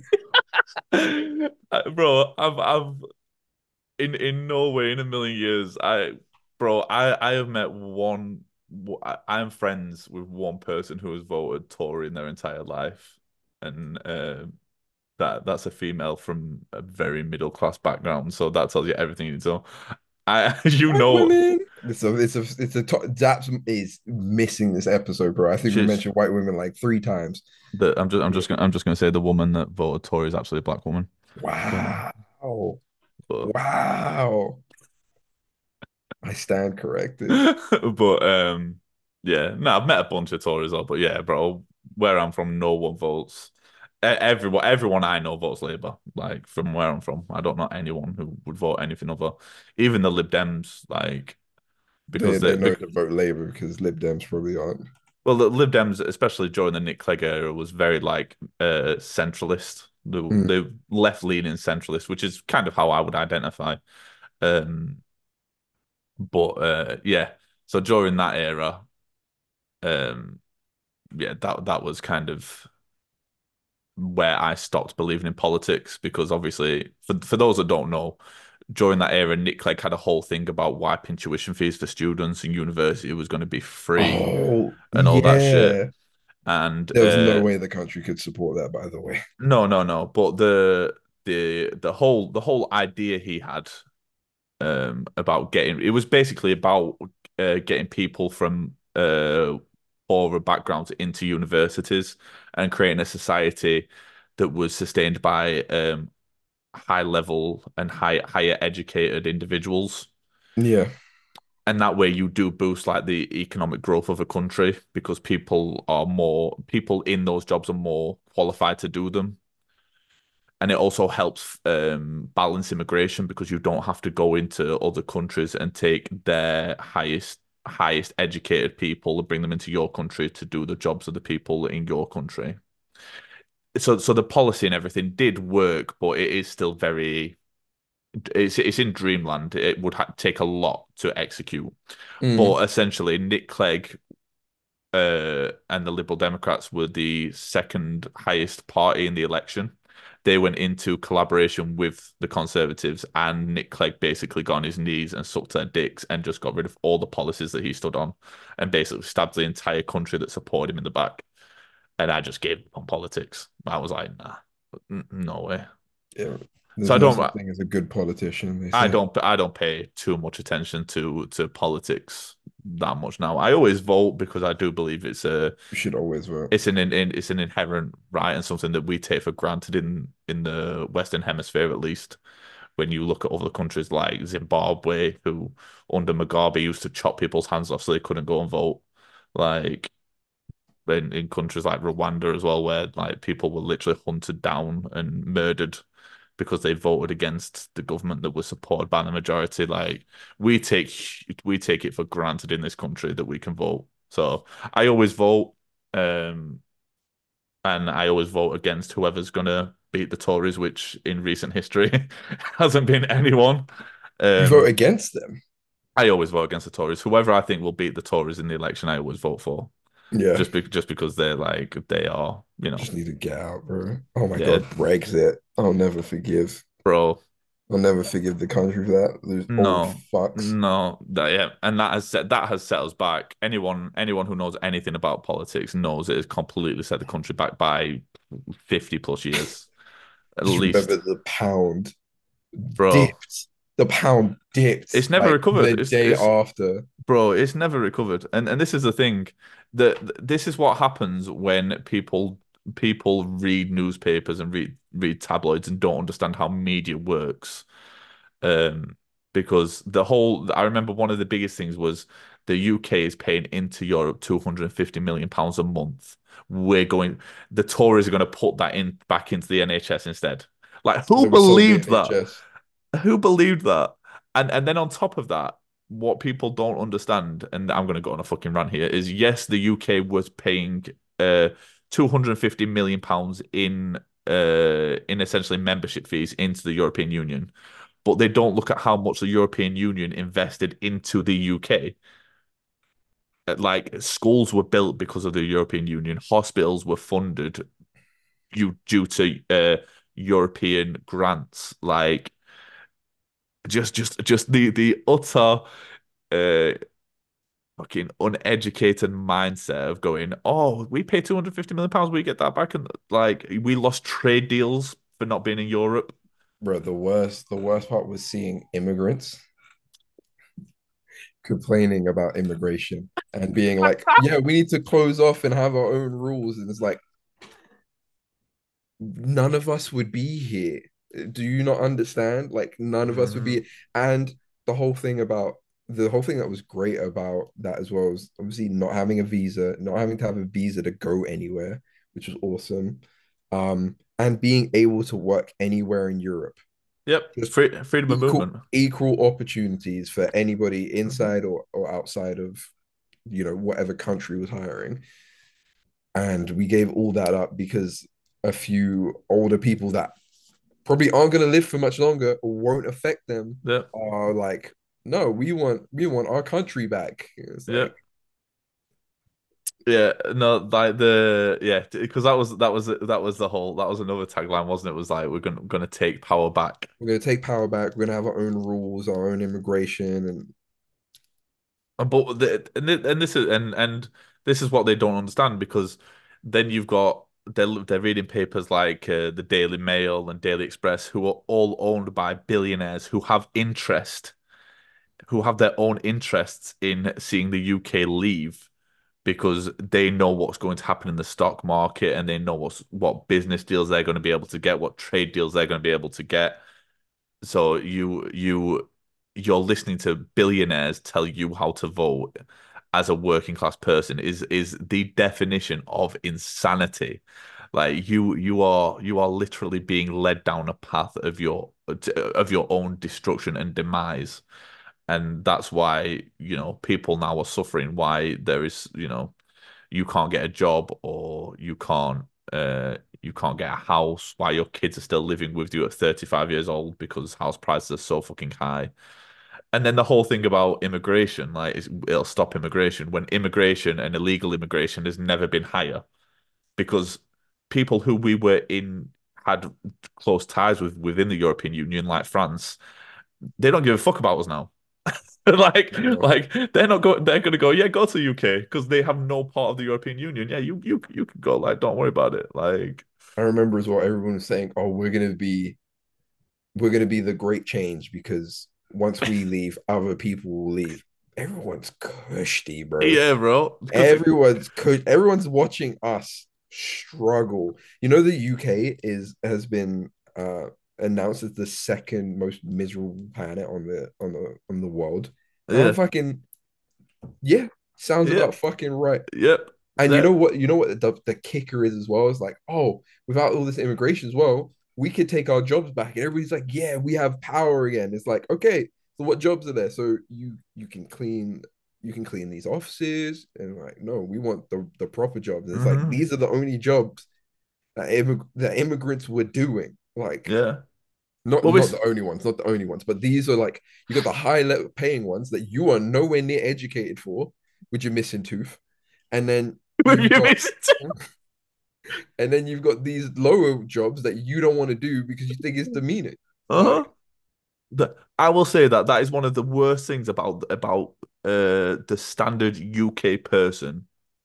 Bro, I've in no way in a million years. I have met one I'm friends with one person who has voted Tory in their entire life, and that's a female from a very middle class background. So that tells you everything you need to know. You White know, women. Zaps is missing this episode, bro. I think we she's mentioned white women like three times. I'm just gonna say the woman that voted Tory is actually a black woman. But, Wow. but Wow. I stand corrected. but yeah, no, I've met a bunch of Tories all, but yeah, bro, where I'm from, no one votes. Everyone I know votes Labour. Like from where I'm from, I don't know anyone who would vote anything other. Even the Lib Dems, like They because they know they, to vote Labour because Lib Dems probably aren't. well, the Lib Dems, especially during the Nick Clegg era, was very like centralist. Mm. They left leaning centralist, which is kind of how I would identify. Um, but yeah, so during that era, um, yeah, that was kind of where I stopped believing in politics because obviously, for those that don't know, during that era, Nick Clegg had a whole thing about wiping tuition fees for students and university was going to be free Oh, and all that shit. yeah. And There was no way the country could support that, by the way. no, but the whole idea he had about getting it was basically about getting people from poorer backgrounds into universities and creating a society that was sustained by high level and higher educated individuals. Yeah. And that way you do boost like the economic growth of a country because people in those jobs are more qualified to do them. And it also helps balance immigration because you don't have to go into other countries and take their highest educated people and bring them into your country to do the jobs of the people in your country. So the policy and everything did work, but it is still very it's in dreamland. It would take a lot to execute. Mm. But essentially, Nick Clegg and the Liberal Democrats were the second highest party in the election. They went into collaboration with the Conservatives, and Nick Clegg basically got on his knees and sucked their dicks and just got rid of all the policies that he stood on and basically stabbed the entire country that supported him in the back. And I just gave up on politics. I was like, nah, no way. Yeah. So There's no such thing as a good politician, they say. I don't pay too much attention to politics that much now. I always vote because I do believe You should always vote. it's an inherent right and something that we take for granted in the Western Hemisphere at least. When you look at other countries like Zimbabwe, who under Mugabe used to chop people's hands off so they couldn't go and vote, like in countries like Rwanda as well, where like people were literally hunted down and murdered because they voted against the government that was supported by the majority. Like we take it for granted in this country that we can vote. So I always vote, um, and I always vote against whoever's gonna beat the Tories, which in recent history hasn't been anyone. You vote Um, against them. I always vote against the Tories. Whoever I think will beat the Tories in the election, I always vote for. Yeah. Just because they are, Just need to get out, bro. Oh my yeah, God, Brexit. I'll never forgive. bro. I'll never forgive the country for that. Those old No, fucks. no, yeah, and that has set us back. Anyone who knows anything about politics knows it has completely set the country back by 50 plus years, at Just remember least, the pound bro. dipped. The pound dipped It's never like recovered. the day It's after. bro, it's never recovered. And this is the thing that this is what happens when people read newspapers and read tabloids and don't understand how media works. Um, because I remember one of the biggest things was the UK is paying into Europe 250 million pounds a month. We're going, the Tories are going to put that in back into the NHS instead. Like, So who we sold the believed that? NHS. Who believed that? And then on top of that, what people don't understand, and I'm going to go on a fucking rant here, is yes, the UK was paying 250 million pounds in essentially membership fees into the European Union, but they don't look at how much the European Union invested into the UK. Like schools were built because of the European Union, hospitals were funded due to European grants. Like just the utter uh fucking uneducated mindset of going, oh, we pay 250 million pounds, we get that back, and like we lost trade deals for not being in Europe. Bro, the worst part was seeing immigrants complaining about immigration and being like, yeah, we need to close off and have our own rules. And it's like, none of us would be here. Do you not understand? Like, none of us would Mm, be. And the whole thing that was great about that as well was obviously not having a visa, not having to have a visa to go anywhere, which was awesome. And being able to work anywhere in Europe. yep, Just freedom of equal movement. equal opportunities for anybody Mhm. inside or outside of whatever country was hiring. And we gave all that up because a few older people that probably aren't going to live for much longer or won't affect them Yep, are like, no, we want our country back. It's like, yep. Yeah, no, like the yeah, because that was the whole that was another tagline, wasn't it? Was like we're gonna take power back. we're going to take power back, we're going to have our own rules, our own immigration. And But and this is what they don't understand because then you've got they're reading papers like the Daily Mail and Daily Express who are all owned by billionaires who have their own interests in seeing the UK leave because they know what's going to happen in the stock market and they know what business deals they're going to be able to get, what trade deals they're going to be able to get. So you're listening to billionaires tell you how to vote as a working class person is the definition of insanity. Like you are literally being led down a path of your own destruction and demise. And that's why, people now are suffering, why there is, you can't get a job or you can't get a house while your kids are still living with you at 35 years old because house prices are so fucking high. And then the whole thing about immigration, like it'll stop immigration when immigration and illegal immigration has never been higher because people who we were in had close ties with within the European Union, like France, they don't give a fuck about us now. Like, bro, like they're not going. They're gonna go. Yeah, go to the UK because they have no part of the European Union. Yeah, you can go. Like, don't worry about it. Like, I remember as well, everyone was saying, oh, we're gonna be the great change because once we leave, other people will leave. Everyone's cushy, bro. yeah, bro. Because Everyone's watching us struggle. You know, the UK has been announced as the second most miserable planet on the world. And I'm yeah, fucking, yeah, sounds yeah, about fucking right. yep. And you know That what? You know what the kicker is as well? It's like, oh, without all this immigration as well, we could take our jobs back. And everybody's like, yeah, we have power again. It's like, okay, so what jobs are there? So you can clean these offices. And like, no, we want the proper jobs. And it's like hmm these are the only jobs that immigrants were doing. Like, Yeah. not But not this the only ones, not the only ones, but these are like you got the high level paying ones that you are nowhere near educated for, with your missing tooth. And then with you've you got missing. and then you've got these lower jobs that you don't want to do because you think it's demeaning. Uh-huh. Like, I will say that that is one of the worst things about the standard UK person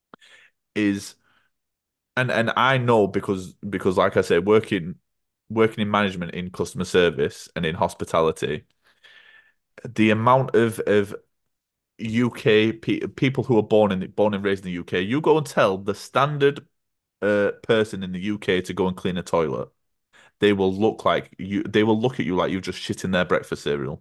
is and I know because like I say, working in management in customer service and in hospitality, the amount of UK people who are born and raised in the UK, you go and tell the standard person in the UK to go and clean a toilet, they will look at you like you've just shit in their breakfast cereal.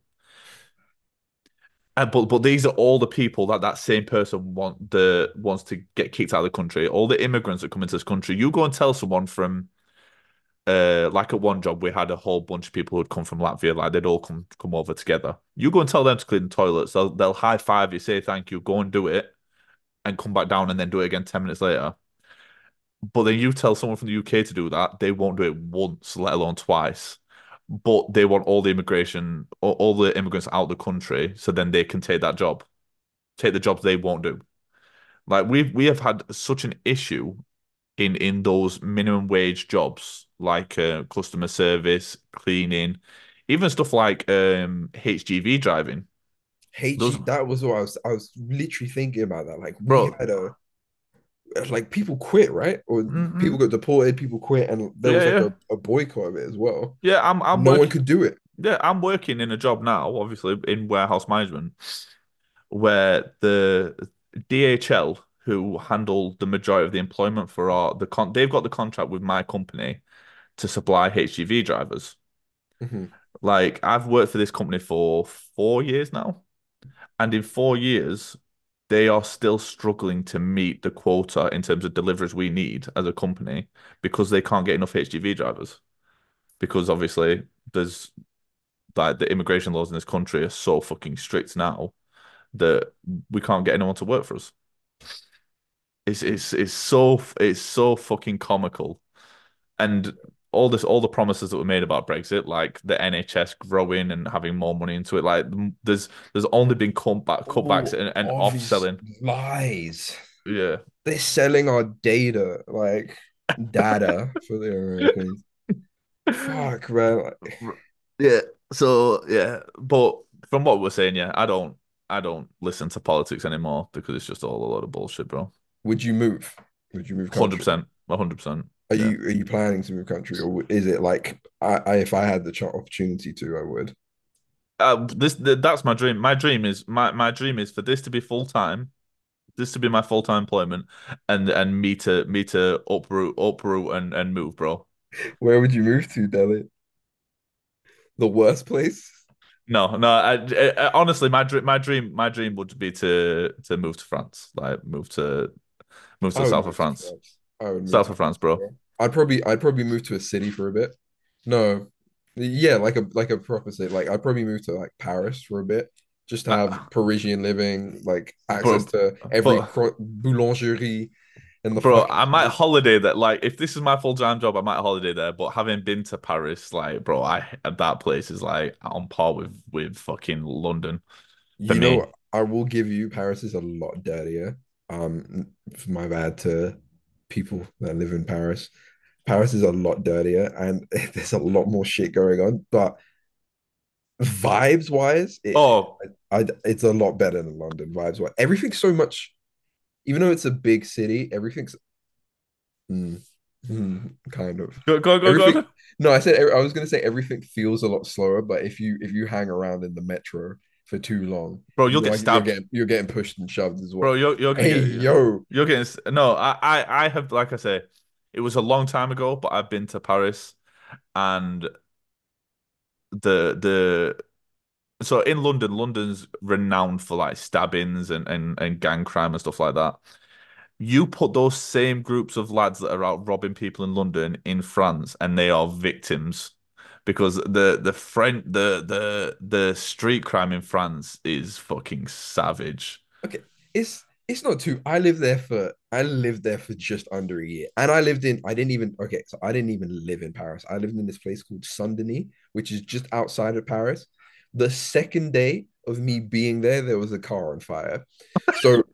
But these are all the people that same person wants to get kicked out of the country. All the immigrants that come into this country. You go and tell someone from like at one job we had a whole bunch of people who'd come from Latvia, like they'd all come over together. You go and tell them to clean the toilets. They'll high five you, say thank you, go and do it, and come back down and then do it again 10 minutes later. But then you tell someone from the UK to do that, they won't do it once, let alone twice. But they want all the immigrants out of the country, so then they can take the jobs they won't do. Like we have had such an issue in those minimum wage jobs, like customer service, cleaning, even stuff like HGV driving. Those, That was what I was literally thinking about that. Like we bro. had a like people quit, right? Or people Mm-mm. got deported, people quit, and there Yeah, was like yeah, a boycott of it as well. yeah. I'm No one working. could do it. Yeah, I'm working in a job now, obviously in warehouse management, where the DHL, who handle the majority of the employment for they've got the contract with my company to supply HGV drivers. Mhm. Like I've worked for this company for 4 years now, and in 4 years, they are still struggling to meet the quota in terms of deliveries we need as a company because they can't get enough HGV drivers. Because obviously there's like the immigration laws in this country are so fucking strict now that we can't get anyone to work for us. It's so fucking comical. And all the promises that were made about Brexit, like the NHS growing and having more money into it, like there's only been cutbacks Oh, and obvious off-selling. lies. Yeah. They're selling our data, like data for the Americans. Fuck, man. Like, Yeah. So yeah, but from what we're saying, yeah, I don't listen to politics anymore because it's just all a lot of bullshit, bro. would you move? Would you move country? 100%, 100%. Yeah. Are you planning to move country, or is it like if I had the opportunity to, I would? That's my dream. My dream is for this to be full time, this to be my full time employment, and me to uproot and move, bro. Where would you move to, Delhi? The worst place? No, no. Honestly, my dream would be to move to France, like move to I the would south of move to France, France. I would move south to of France, France, bro. bro. I'd probably move to a city for a bit. No, yeah, like a proper city. Like I'd probably move to like Paris for a bit, just to have Uh, Parisian living, like access but to every but boulangerie in the Bro, fucking I might place. holiday there. Like, if this is my full-time job, I might holiday there. But having been to Paris, like, bro, I that place is like on par with fucking London for You me. know, I will give you Paris is a lot dirtier. It's my bad to people that live in Paris. Paris is a lot dirtier and there's a lot more shit going on. But vibes wise, Oh, it's a lot better than London vibes wise. Everything's so much, even though it's a big city, everything's mm, kind of go go go everything. go, No, I was gonna say everything feels a lot slower, but if you hang around in the metro for too long, bro. you You'll know, get like stabbed, you're getting pushed and shoved as bro. well. You're gonna Hey, get yo, you're getting no. I have like I say, it was a long time ago, but I've been to Paris and the so in London, London's renowned for like stabbings and gang crime and stuff like that. You put those same groups of lads that are out robbing people in London in France, and they are victims because the street crime in France is fucking savage. okay, it's not too. I lived there for just under a year, and I didn't even okay, so I didn't even live in Paris. I lived in this place called Saint-Denis, which is just outside of Paris. The second day of me being there, there was a car on fire. So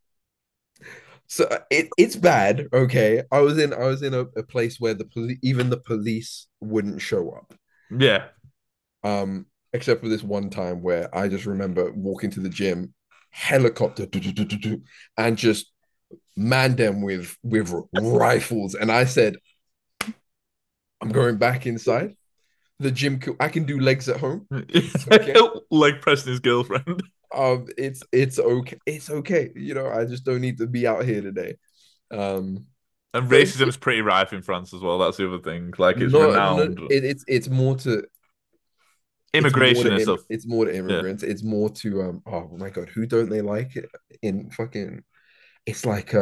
it's bad. Okay, I was in a place where even the police wouldn't show up. Yeah. Except for this one time where I just remember walking to the gym, helicopter, and just man them with rifles, and I said, I'm going back inside the gym. I can do legs at home. It's okay. Like pressing his girlfriend. It's okay. It's okay. You know, I just don't need to be out here today. Um, And but it's racism's pretty rife in France as well. That's the other thing. Like it's no, renowned. it's more to Immigration and stuff. it's more to Yeah. immigrants. It's more to oh my god, who don't they like it in fucking it's like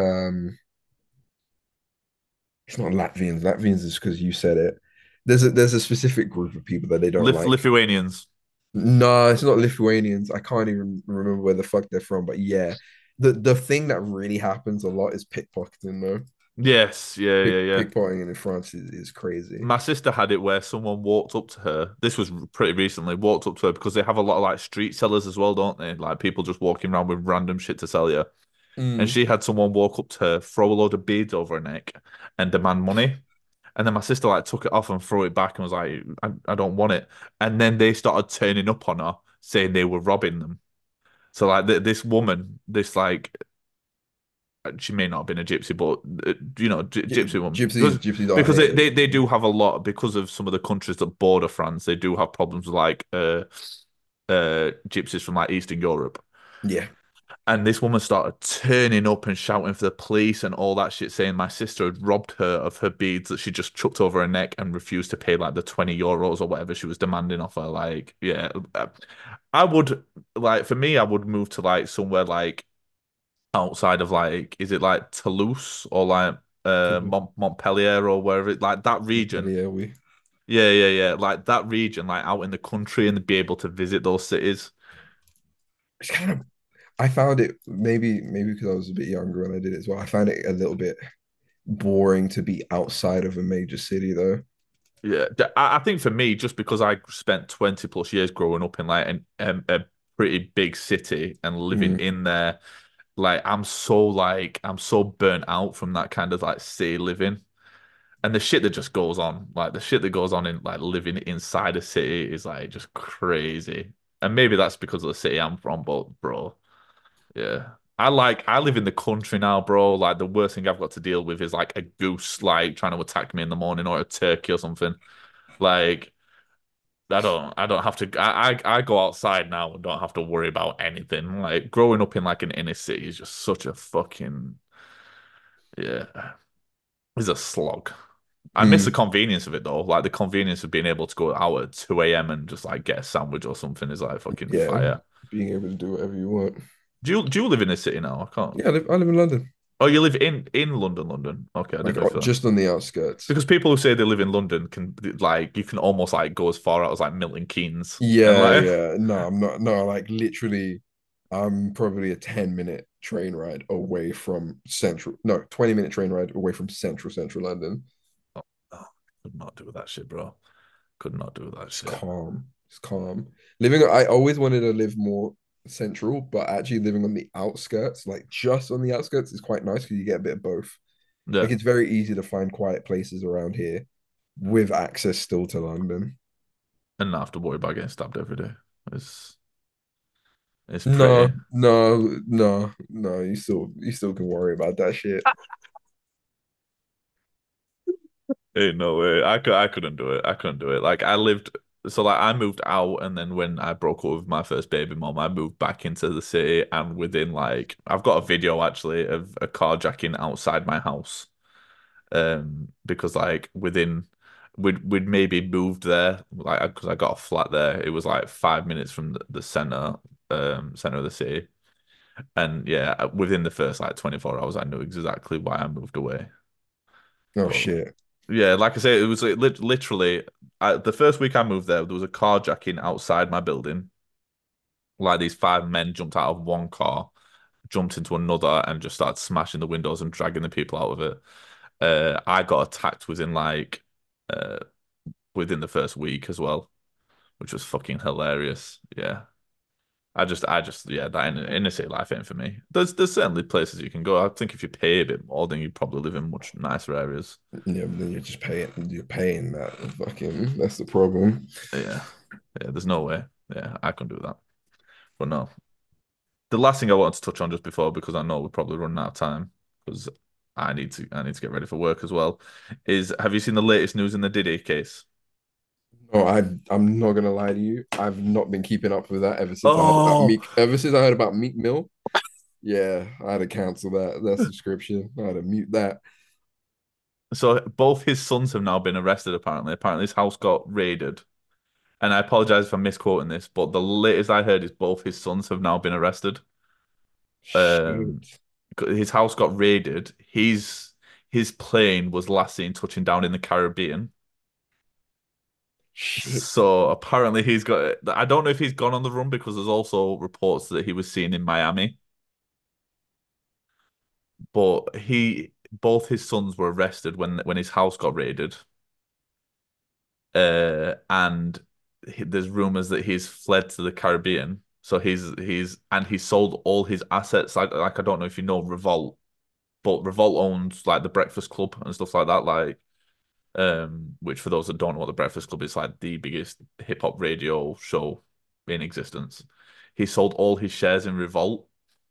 it's not Latvians. Latvians is because you said it. There's a specific group of people that they don't like. Lithuanians. No, it's not Lithuanians. I can't even remember where the fuck they're from. But yeah, the thing that really happens a lot is pickpocketing though. Yes. Yeah, yeah, yeah. Pickpocketing in France is crazy. My sister had it where someone walked up to her. This was pretty recently. Walked up to her because they have a lot of like street sellers as well, don't they? Like people just walking around with random shit to sell you. And Mm. she had someone walk up to her, throw a load of beads over her neck, and demand money. And then my sister like took it off and threw it back and was like, I don't want it. And then they started turning up on her, saying they were robbing them. So like this woman, this like she may not have been a gypsy, but gypsy woman Gypsies are because here. they do have a lot because of some of the countries that border France. They do have problems with like gypsies from like Eastern Europe. Yeah, And this woman started turning up and shouting for the police and all that shit, saying my sister had robbed her of her beads that she just chucked over her neck and refused to pay like the 20 euros or whatever she was demanding off her. Like, yeah, I would like for me, I would move to like somewhere like outside of like, is it like Toulouse or like Montpellier or wherever it like that region? yeah, we. Yeah, yeah, yeah, like that region, like out in the country and be able to visit those cities. It's kind of. I found it maybe because I was a bit younger when I did it as well. I found it a little bit boring to be outside of a major city, though. Yeah, I think for me, just because I spent 20 plus years growing up in like a pretty big city and living Mm, in there, I'm so burnt out from that kind of like city living. And the shit that just goes on, like the shit that goes on in like living inside a city is like just crazy. And maybe that's because of the city I'm from, but bro, yeah. I live in the country now, bro. Like the worst thing I've got to deal with is like a goose like trying to attack me in the morning or a turkey or something. Like I don't have to I go outside now and don't have to worry about anything. Like growing up in like an inner city is just such a fucking yeah, it's a slog. I miss the mm. convenience of it though. Like the convenience of being able to go out at 2 a.m. and just like get a sandwich or something is like fucking Yeah, fire. being able to do whatever you want. Do you live in a city now? I can't. Yeah, I live in London, Oh, you live in London, London. Okay, I didn't like know if that. just on the outskirts. Because people who say they live in London can like you can almost like go as far out as like Milton Keynes and Yeah, like yeah. No, I'm not. No, like literally, I'm probably a 10-minute train ride away from central. No, 20-minute train ride away from central London. oh, oh, could not do that shit, bro. Could not do that It's shit. calm. It's calm. I always wanted to live more central, but actually living on the outskirts, like just on the outskirts, is quite nice because you get a bit of both. Like Yeah, it's very easy to find quiet places around here with access still to London. and not have to worry about getting stabbed every day. It's it's No, pretty. no. You still can worry about that shit. Ain't no way. I couldn't do it. I couldn't do it. Like I lived so like I moved out and then when I broke up with my first baby mom, I moved back into the city and within like I've got a video actually of a carjacking outside my house. Because like within we'd maybe moved there like because I got a flat there. It was like 5 minutes from the center of the city. And yeah, within the first like 24 hours I knew exactly why I moved away. Oh But shit. yeah, like I say, it was like, literally the first week I moved there was a carjacking outside my building. Like these five men jumped out of one car, jumped into another, and just started smashing the windows and dragging the people out of it. I got attacked uh within the first week as well, which was fucking hilarious. Yeah. Yeah, that inner city life ain't for me. There's certainly places you can go. I think if you pay a bit more, then you probably live in much nicer areas. Yeah, but then you're paying that fucking that's the problem. Yeah. Yeah, there's no way. Yeah, I can do that. But no. The last thing I wanted to touch on just before, because I know we're probably running out of time, because I need to get ready for work as well, is have you seen the latest news in the Diddy case? No, I'm not gonna lie to you. I've not been keeping up with that Oh, Ever since I heard about Meek Mill. Yeah, I had to cancel that subscription. I had to mute that. so both his sons have now been arrested, apparently. Apparently his house got raided. And I apologize if I'm misquoting this, but the latest I heard is both his sons have now been arrested. Um, Shit. his house got raided. His plane was last seen touching down in the Caribbean. Shit. So apparently he's got. I don't know if he's gone on the run because there's also reports that he was seen in Miami, but both his sons were arrested when his house got raided. And there's rumors that he's fled to the Caribbean. So he sold all his assets. Like I don't know if you know Revolt, but Revolt owns like the Breakfast Club and stuff like that. Like which for those that don't know what the Breakfast Club is, like the biggest hip hop radio show in existence. he sold all his shares in Revolt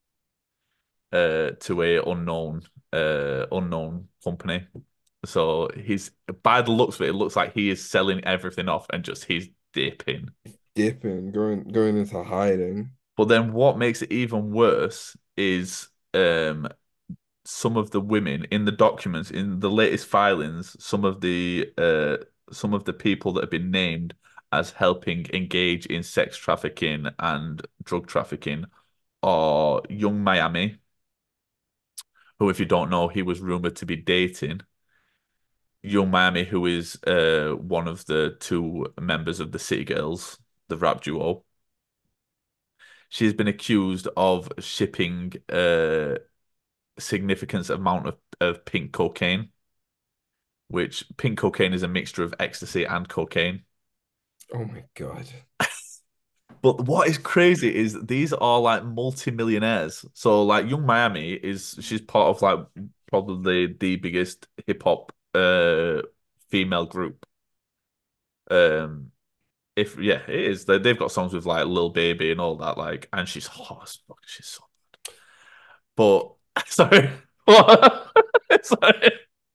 to a unknown company. So he's by the looks of it looks like he is selling everything off and just he's dipping. Dipping, going into hiding. But then what makes it even worse is some of the women in the documents in the latest filings, some of the people that have been named as helping engage in sex trafficking and drug trafficking are Young Miami, who, if you don't know, he was rumored to be dating. Young Miami, who is one of the two members of the City Girls, the rap duo. She's been accused of shipping a significant amount of pink cocaine, which pink cocaine is a mixture of ecstasy and cocaine. Oh my God. But what is crazy is these are like multi-millionaires. So like Young Miami is she's part of like probably the biggest hip hop female group. Um if yeah, it is. They've got songs with like Lil Baby and all that, like, and she's hot as fuck. She's so but sorry. What? Sorry.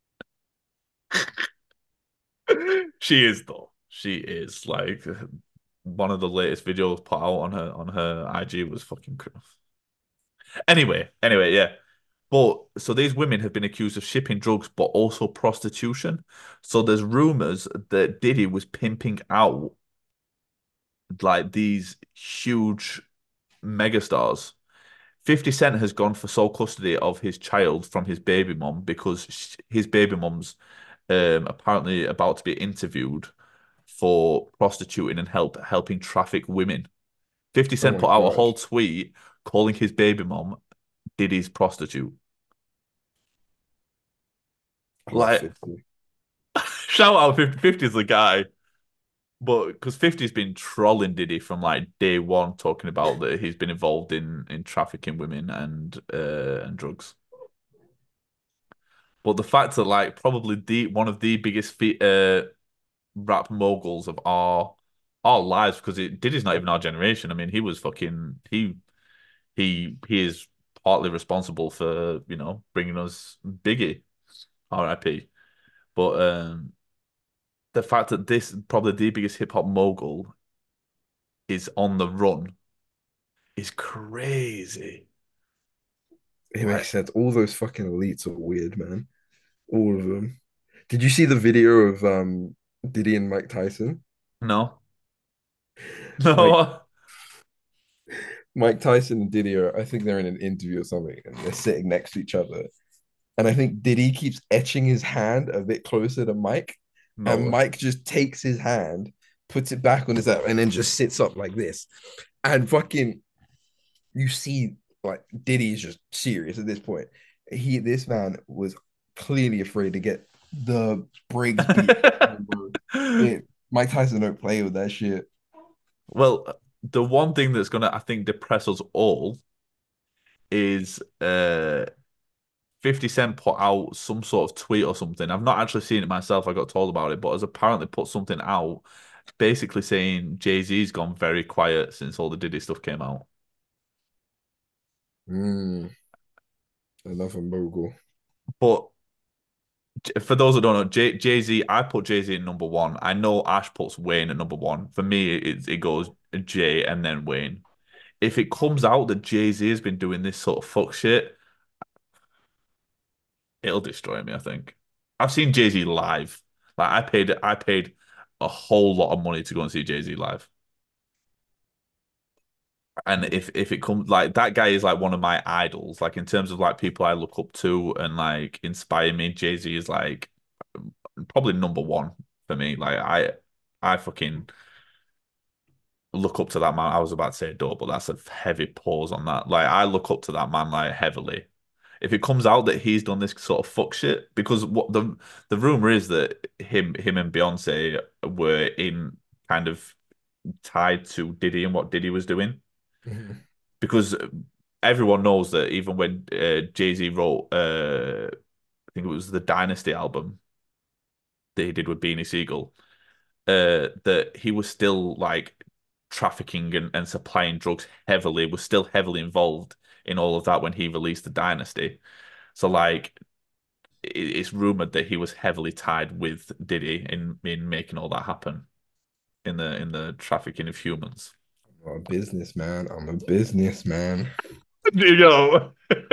She is though. She is like one of the latest videos put out on her IG was fucking cool. Anyway, yeah. But so these women have been accused of shipping drugs, but also prostitution. So there's rumors that Diddy was pimping out like these huge megastars. 50 Cent has gone for sole custody of his child from his baby mom because his baby mom's apparently about to be interviewed for prostituting and helping traffic women. 50 Oh Cent my put out a God. whole tweet calling his baby mom Diddy's prostitute. I love Like, 50. shout out 50. 50 is the guy. But because 50's been trolling Diddy from like day one, talking about that he's been involved in trafficking women and drugs. But the fact that like probably the one of the biggest rap moguls of our lives, because Diddy's not even our generation. I mean, he was fucking he is partly responsible for bringing us Biggie, R.I.P. But the fact that this probably the biggest hip hop mogul is on the run is crazy. It makes Like, sense. All those fucking elites are weird, man. All of them. Did you see the video of Diddy and Mike Tyson? no, Mike no. Mike Tyson and Diddy are, I think they're in an interview or something, and they're sitting next to each other. And I think Diddy keeps etching his hand a bit closer to Mike, No and way. Mike just takes his hand, puts it back on his lap, and then just sits up like this. And fucking, you see, like Diddy is just serious at this point. This man was clearly afraid to get the brakes beat. Mike Tyson don't play with that shit. Well, the one thing that's gonna, I think, depress us all is 50 Cent put out some sort of tweet or something. I've not actually seen it myself. I got told about it, but has apparently put something out basically saying Jay-Z's gone very quiet since all the Diddy stuff came out. Mm, another mogul. But for those who don't know, Jay-Z, I put Jay-Z at number one. I know Ash puts Wayne at number one. For me, it goes Jay and then Wayne. If it comes out that Jay-Z has been doing this sort of fuck shit, it'll destroy me, I think. I've seen Jay-Z live. Like I paid a whole lot of money to go and see Jay-Z live. And if it comes like that guy is like one of my idols, like in terms of like people I look up to and like inspire me, Jay-Z is like probably number one for me. Like I fucking look up to that man. I was about to say adore, but that's a heavy pause on that. Like I look up to that man like heavily. If it comes out that he's done this sort of fuck shit, because what the rumor is that him and Beyonce were in kind of tied to Diddy and what Diddy was doing, Mhm. because everyone knows that even when Jay-Z wrote I think it was the Dynasty album that he did with Beanie Siegel, that he was still like trafficking and supplying drugs heavily, was still heavily involved in all of that when he released the Dynasty. So like it's rumored that he was heavily tied with Diddy in making all that happen in the trafficking of humans. I'm a businessman. I'm a businessman. You know.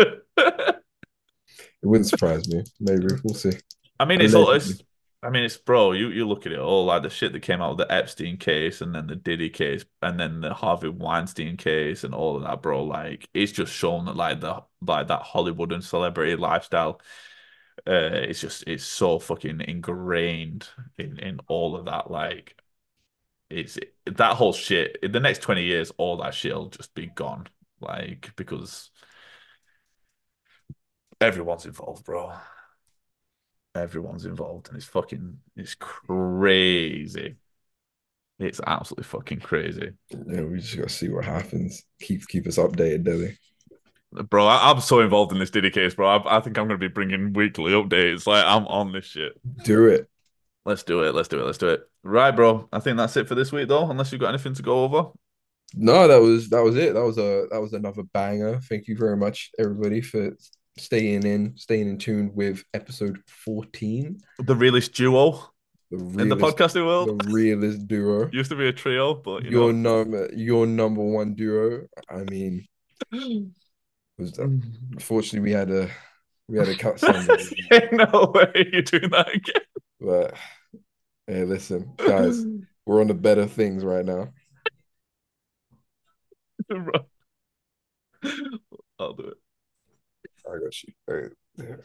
It wouldn't surprise me. Maybe we'll see. I mean, it's all Allegedly. it's. I mean, it's bro. You look at it all like the shit that came out of the Epstein case, and then the Diddy case, and then the Harvey Weinstein case, and all of that, bro. Like, it's just shown that like that Hollywood and celebrity lifestyle. It's so fucking ingrained in all of that. Like, it's that whole shit. In the next 20 years, all that shit'll just be gone. Like, because everyone's involved, bro. Everyone's involved, and it's crazy. It's absolutely fucking crazy. Yeah, we just gotta see what happens. Keep us updated, Dilly. Bro, I'm so involved in this Diddy case, bro. I think I'm going to be bringing weekly updates. Like, I'm on this shit. Do it. Let's do it. Let's do it. Let's do it. Right, bro. I think that's it for this week, though, unless you've got anything to go over. No, that was it. That was another banger. Thank you very much, everybody, for staying in tune with episode 14. The realest duo The in the realest podcasting the world. realest duo. Used to be a trio, but you know. Your number one duo. I mean, was that unfortunately we had to cut some, No way you're doing that but hey, listen, guys, again. we're on the better things right now. Bro, I'll do it. I got you. All right, there.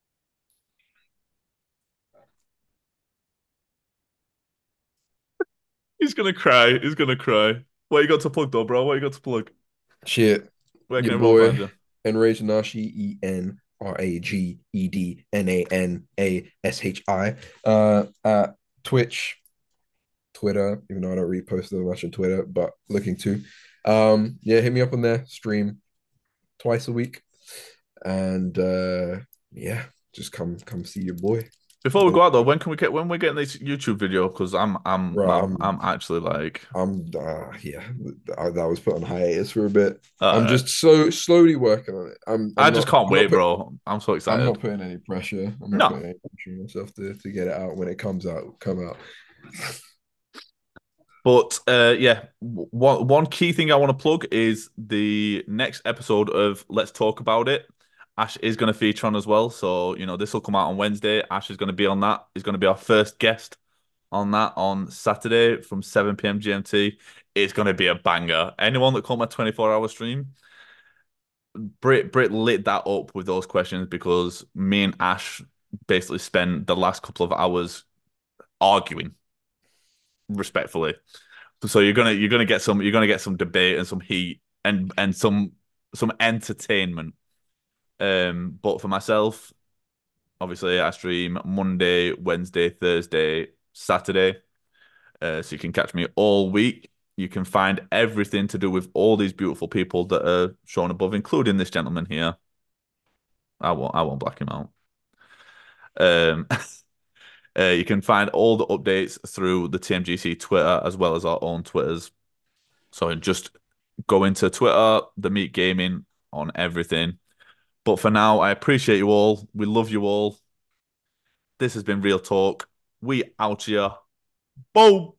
He's gonna cry. He's gonna cry. What you got to plug though, bro? What you got to plug? Shit. Where Your can everyone find boy you? Enraged Nashi, ENRAGEDNANASHI. At Twitch, Twitter, even though I don't really post that much on Twitter, but looking to. Yeah, hit me up on there, stream twice a week. And yeah, just come see your boy. Before we go out though, when we're getting this YouTube video? Because Bro, I'm actually like yeah, that was put on hiatus for a bit. I'm uh just so slowly working on it. I just can't wait, bro. I'm so I'm excited. not putting any pressure. I'm not No. putting any pressure on myself to get it out when it comes out. Come out. But yeah, one key thing I want to plug is the next episode of Let's Talk About It. Ash is going to feature on as well, so you know this will come out on Wednesday. Ash is going to be on that. He's going to be our first guest on that on Saturday from 7 p.m. GMT. It's going to be a banger. Anyone that caught my 24-hour stream, Brit lit that up with those questions because me and Ash basically spent the last couple of hours arguing respectfully. So you're gonna get some debate and some heat and some entertainment. But for myself, obviously I stream Monday, Wednesday, Thursday, Saturday. So you can catch me all week. You can find everything to do with all these beautiful people that are shown above, including this gentleman here. I won't black him out. Um, you can find all the updates through the TMGC Twitter as well as our own Twitters. So just go into Twitter, the Meat Gaming on everything. But for now, I appreciate you all. We love you all. This has been Real Talk. We out here. Boom.